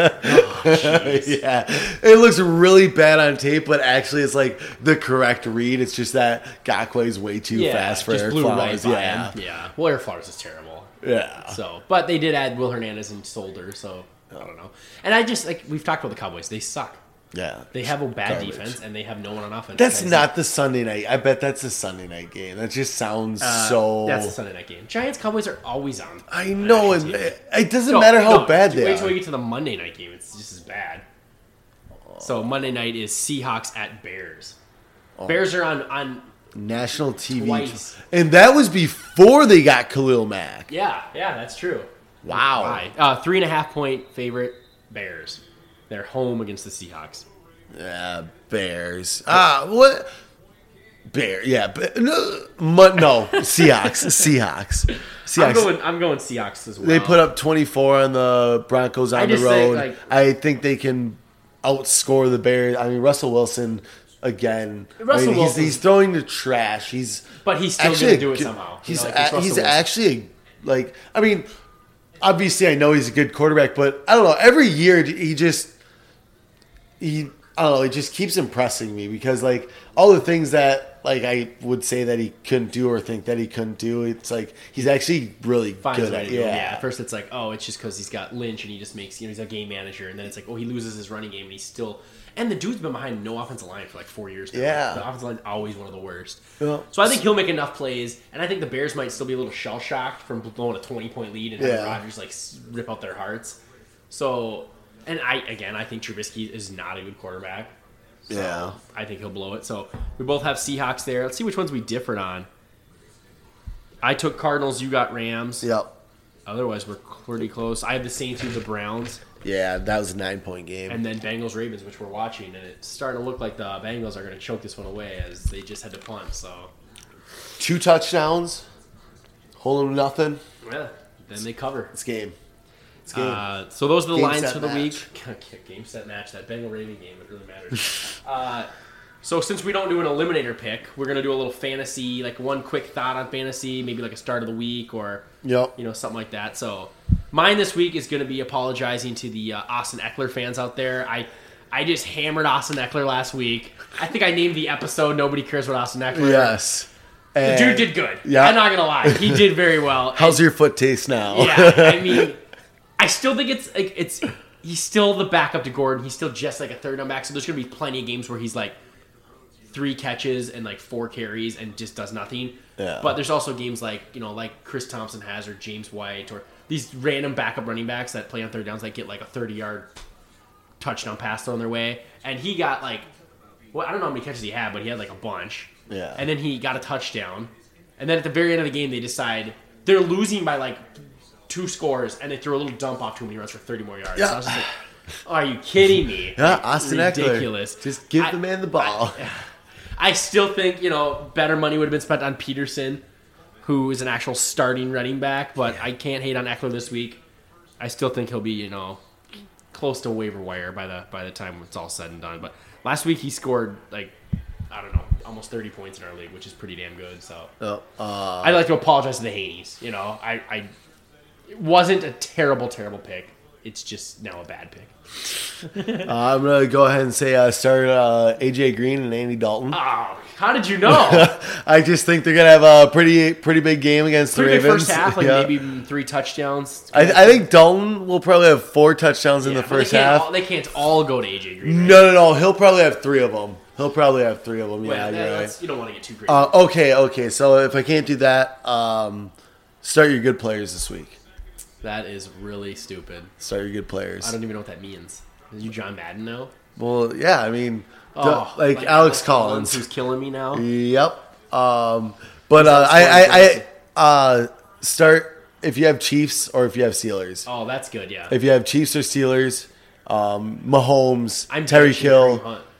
Yeah, it looks really bad on tape, but actually, it's like the correct read. It's just that Gakwe's way too Yeah, fast for just Eric blew Flowers. right by yeah, him. Yeah. Well, Eric Flowers is terrible. yeah. So, but they did add Will Hernandez and Solder, so I don't know. And I just like we've talked about the Cowboys. They suck. Yeah, They have a bad Garbage. defense, and they have no one on offense. That's Guys, not the Sunday night. I bet that's a Sunday night game. That just sounds uh, so. That's a Sunday night game. Giants Cowboys are always on. I know, on and national T V. it, it doesn't No, matter how no, bad just they Wait are. till we get to the Monday night game. It's just as bad. So Monday night is Seahawks at Bears. Bears are on on. National T V, Twice. and that was before they got Khalil Mack. Yeah, yeah, that's true. Wow. Why? Uh, three and a half point favorite Bears. They're home against the Seahawks. Yeah, Bears. Ah, what? Bear. Yeah, but no, mu- no. Seahawks. Seahawks. Seahawks. I'm going. I'm going Seahawks as well. They put up twenty-four on the Broncos on I the just road. think, like- I think they can outscore the Bears. I mean, Russell Wilson again. Russell I mean, he's, Wilson- he's throwing the trash. He's But he's still actually going to do a it good- somehow. You He's know, like, a- it's Russell he's Wilson. actually like. I mean, obviously, I know he's a good quarterback, but I don't know. Every year, he just he. I don't know. It just keeps impressing me because like all the things that like I would say that he couldn't do or think that he couldn't do, it's like he's actually really finds good a way at. to do it. Yeah. Yeah. At first, it's like, oh, it's just because he's got Lynch and he just makes, you know, he's a game manager, and then it's like, oh, he loses his running game and he's still. And the dude's been behind no offensive line for like four years now. Yeah. The offensive line's always one of the worst. Yeah. So I think he'll make enough plays, and I think the Bears might still be a little shell shocked from blowing a twenty point lead and having Yeah. Rodgers like s- rip out their hearts. So, and I again, I think Trubisky is not a good quarterback. So Yeah. I think he'll blow it. So we both have Seahawks there. Let's see which ones we differed on. I took Cardinals. You got Rams. Yep. Otherwise, we're pretty close. I have the Saints through the Browns, Yeah, that was a nine point game. and then Bengals Ravens, which we're watching, and it's starting to look like the Bengals are going to choke this one away as they just had to punt. So, Two touchdowns, holding nothing. yeah, then they cover. It's game. It's game. Uh, so those are the Game, lines set, for the match. week. Game set match. That Bengal Raven game, it really matters. uh, so since we don't do an eliminator pick, we're gonna do a little fantasy, like one quick thought on fantasy, maybe like a start of the week or Yep. you know something like that. So mine this week is gonna be apologizing to the uh, Austin Eckler fans out there. I I just hammered Austin Eckler last week. I think I named the episode "Nobody Cares What Austin Eckler." Yes. The And dude did good. Yeah. I'm not gonna lie, he did very well. How's your foot taste now? Yeah, I mean, I still think it's like it's he's still the backup to Gordon. He's still just like a third down back. So there's gonna be plenty of games where he's like three catches and like four carries and just does nothing. Yeah. But there's also games like you know like Chris Thompson has or James White or these random backup running backs that play on third downs that get like a thirty yard touchdown pass thrown their way. And he got like, well, I don't know how many catches he had, but he had like a bunch. Yeah. And then he got a touchdown. And then at the very end of the game, they decide they're losing by like two scores, and they throw a little dump off to him and he runs for thirty more yards. Yeah. So I was just like, are you kidding me? Yeah, Austin Ridiculous. Eckler. Just give I- the man the ball. I still think, you know, better money would have been spent on Peterson, who is an actual starting running back, but I can't hate on Eckler this week. I still think he'll be, you know, close to waiver wire by the by the time it's all said and done. But last week he scored like I don't know, almost thirty points in our league, which is pretty damn good. So Oh, uh, I'd like to apologize to the Haneys. You know, I, I it wasn't a terrible, terrible pick. It's just now a bad pick. uh, I'm gonna go ahead and say uh, start uh, A J Green and Andy Dalton. Oh, how did you know? I just think they're gonna have a pretty pretty big game against the Pretty good Ravens. first half, like Yeah. maybe three touchdowns. I, I think Dalton will probably have four touchdowns in Yeah, the but they first can't half. All, they can't all go to A J Green. Right? No, no, no. He'll probably have three of them. He'll probably have three of them. Well, Yeah, that- you're that's- right. You don't want to get too crazy. Uh, okay, okay. So if I can't do that, um, start your good players this week. that is really stupid. Start your good players. I don't even know what that means. Are you John Madden now? Well, yeah. I mean, Oh, the- like, Alex Collins. who's killing me now. Yep. Um, but uh, that I, I, scoring I uh, start if you have Chiefs or if you have Steelers. Oh, that's good. Yeah, If you have Chiefs or Steelers, um, Mahomes, I'm Terry benching Kill, Kareem Hunt.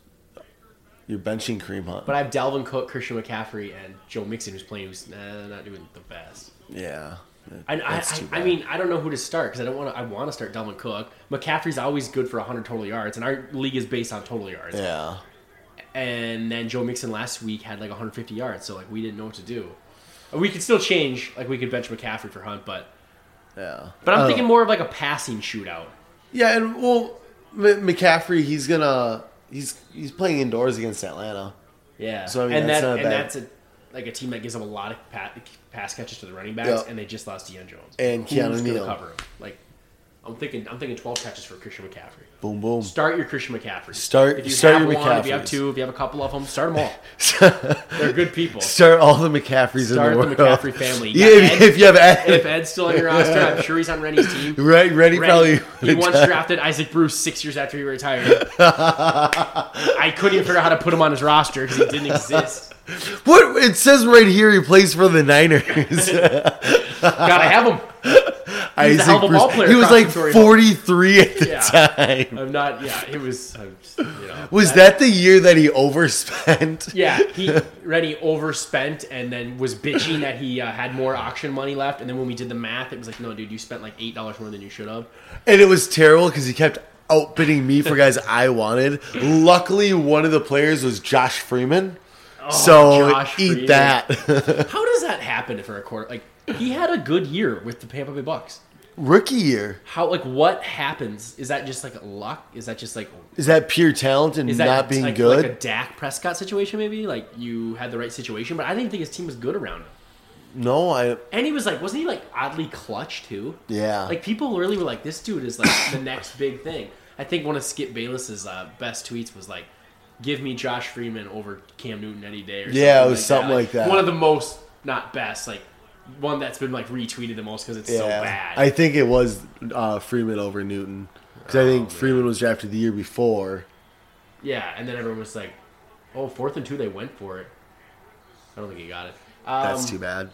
you're benching Kareem Hunt. But I have Dalvin Cook, Christian McCaffrey, and Joe Mixon, who's playing, who's nah, not doing the best. yeah, I, I, That's I, too I bad. mean, I don't know who to start because I don't want to. I want to start Delvin Cook. McCaffrey's always good for one hundred total yards, and our league is based on total yards. Yeah. And then Joe Mixon last week had like one hundred fifty yards, so like we didn't know what to do. We could still change, like we could bench McCaffrey for Hunt, but Yeah. but I'm Uh, thinking more of like a passing shootout. Yeah, and well, M- McCaffrey, he's gonna he's he's playing indoors against Atlanta. Yeah, So, I mean, and that's that not and bad. that's a like a team that gives up a lot of pa- pass catches to the running backs, Yeah. and they just lost Deion Jones And Who's Keanu gonna Neal. cover him? Like I'm thinking, I'm thinking twelve catches for Christian McCaffrey. Boom, boom. Start your Christian McCaffrey. Start- if you start have your one, if you have McCaffreys. two, if you have a couple of them, start them all. They're good people. Start all the McCaffreys Start in the the world. McCaffrey family. Yeah, You got if, Ed. if you have Ed. If Ed's still on your roster, I'm sure he's on Rennie's team. Right, Rennie Rennie, probably. he once drafted Isaac Bruce six years after he retired. I couldn't even figure out how to put him on his roster because he didn't exist. What it says right here, he plays for the Niners. Gotta have him. He's a hell of a ball player He was across like the story. forty-three at the Yeah. time. I'm not. Yeah, it was. I'm just, you know, Was that the year that he overspent? Yeah, he Rennie overspent and then was bitching that he uh, had more auction money left. And then when we did the math, it was like, no, dude, you spent like eight dollars more than you should have. And it was terrible because he kept outbidding me for guys I wanted. Luckily, one of the players was Josh Freeman. so Oh, Josh eat Freeman. that. How does that happen for a quarter? Like he had a good year with the Tampa Bay Bucks. Rookie year. How like what happens? Is that just like luck? Is that just like Is that pure talent and is that not being like, good? like a Dak Prescott situation? Maybe like you had the right situation, but I didn't think his team was good around him. no, I. And he was like, wasn't he like oddly clutch too? Yeah. Like people really were like, this dude is like the next big thing. I think one of Skip Bayless's uh, best tweets was like, "Give me Josh Freeman over Cam Newton any day." Or Yeah, something it was like something that. like that. One of the most not best, like one that's been like retweeted the most because it's so yeah. bad. I think it was uh, Freeman over Newton. Because I think Oh, man. Freeman was drafted the year before. Yeah, and then everyone was like, "Oh, fourth and two, they went for it." I don't think he got it. Um, That's too bad.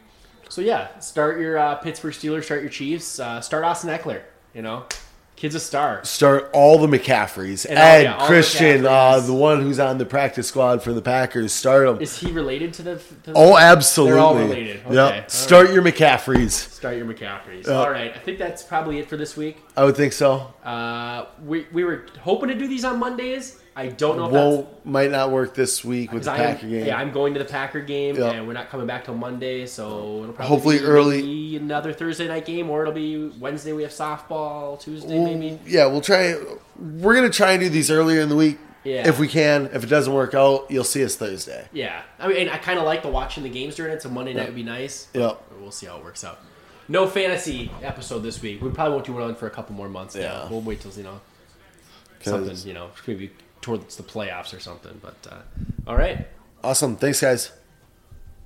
So yeah, start your uh, Pittsburgh Steelers, start your Chiefs, uh, start Austin Eckler. You know, kid's a star. Start all the McCaffreys. And all- Ed, yeah, all the Christian, uh, McCaffreys. the one who's on the practice squad for the Packers. Start them. Is he related to the? To the Oh, absolutely. They're all related. Okay, Yep. all Start right. your McCaffreys. Start your McCaffreys. Yeah. All right, I think that's probably it for this week. I would think so. Uh, we we were hoping to do these on Mondays. I don't know if that's Won't might not work this week with the 'cause I am- Packer game. Yeah, I'm going to the Packer game, Yeah. and we're not coming back till Monday, so it'll probably Hopefully be early- maybe another Thursday night game, or it'll be Wednesday. We have softball. Tuesday We'll- maybe. Yeah, we'll try. We're gonna try and do these earlier in the week Yeah. if we can. If it doesn't work out, you'll see us Thursday. Yeah, I mean, I kind of like the watching the games during it, so Monday night would be nice. Yep. We'll see how it works out. No fantasy episode this week. We probably won't do one for a couple more months. Now. Yeah. We'll wait till you know 'Cause- something. You know, maybe towards the playoffs or something. But uh, all right. Awesome. Thanks, guys.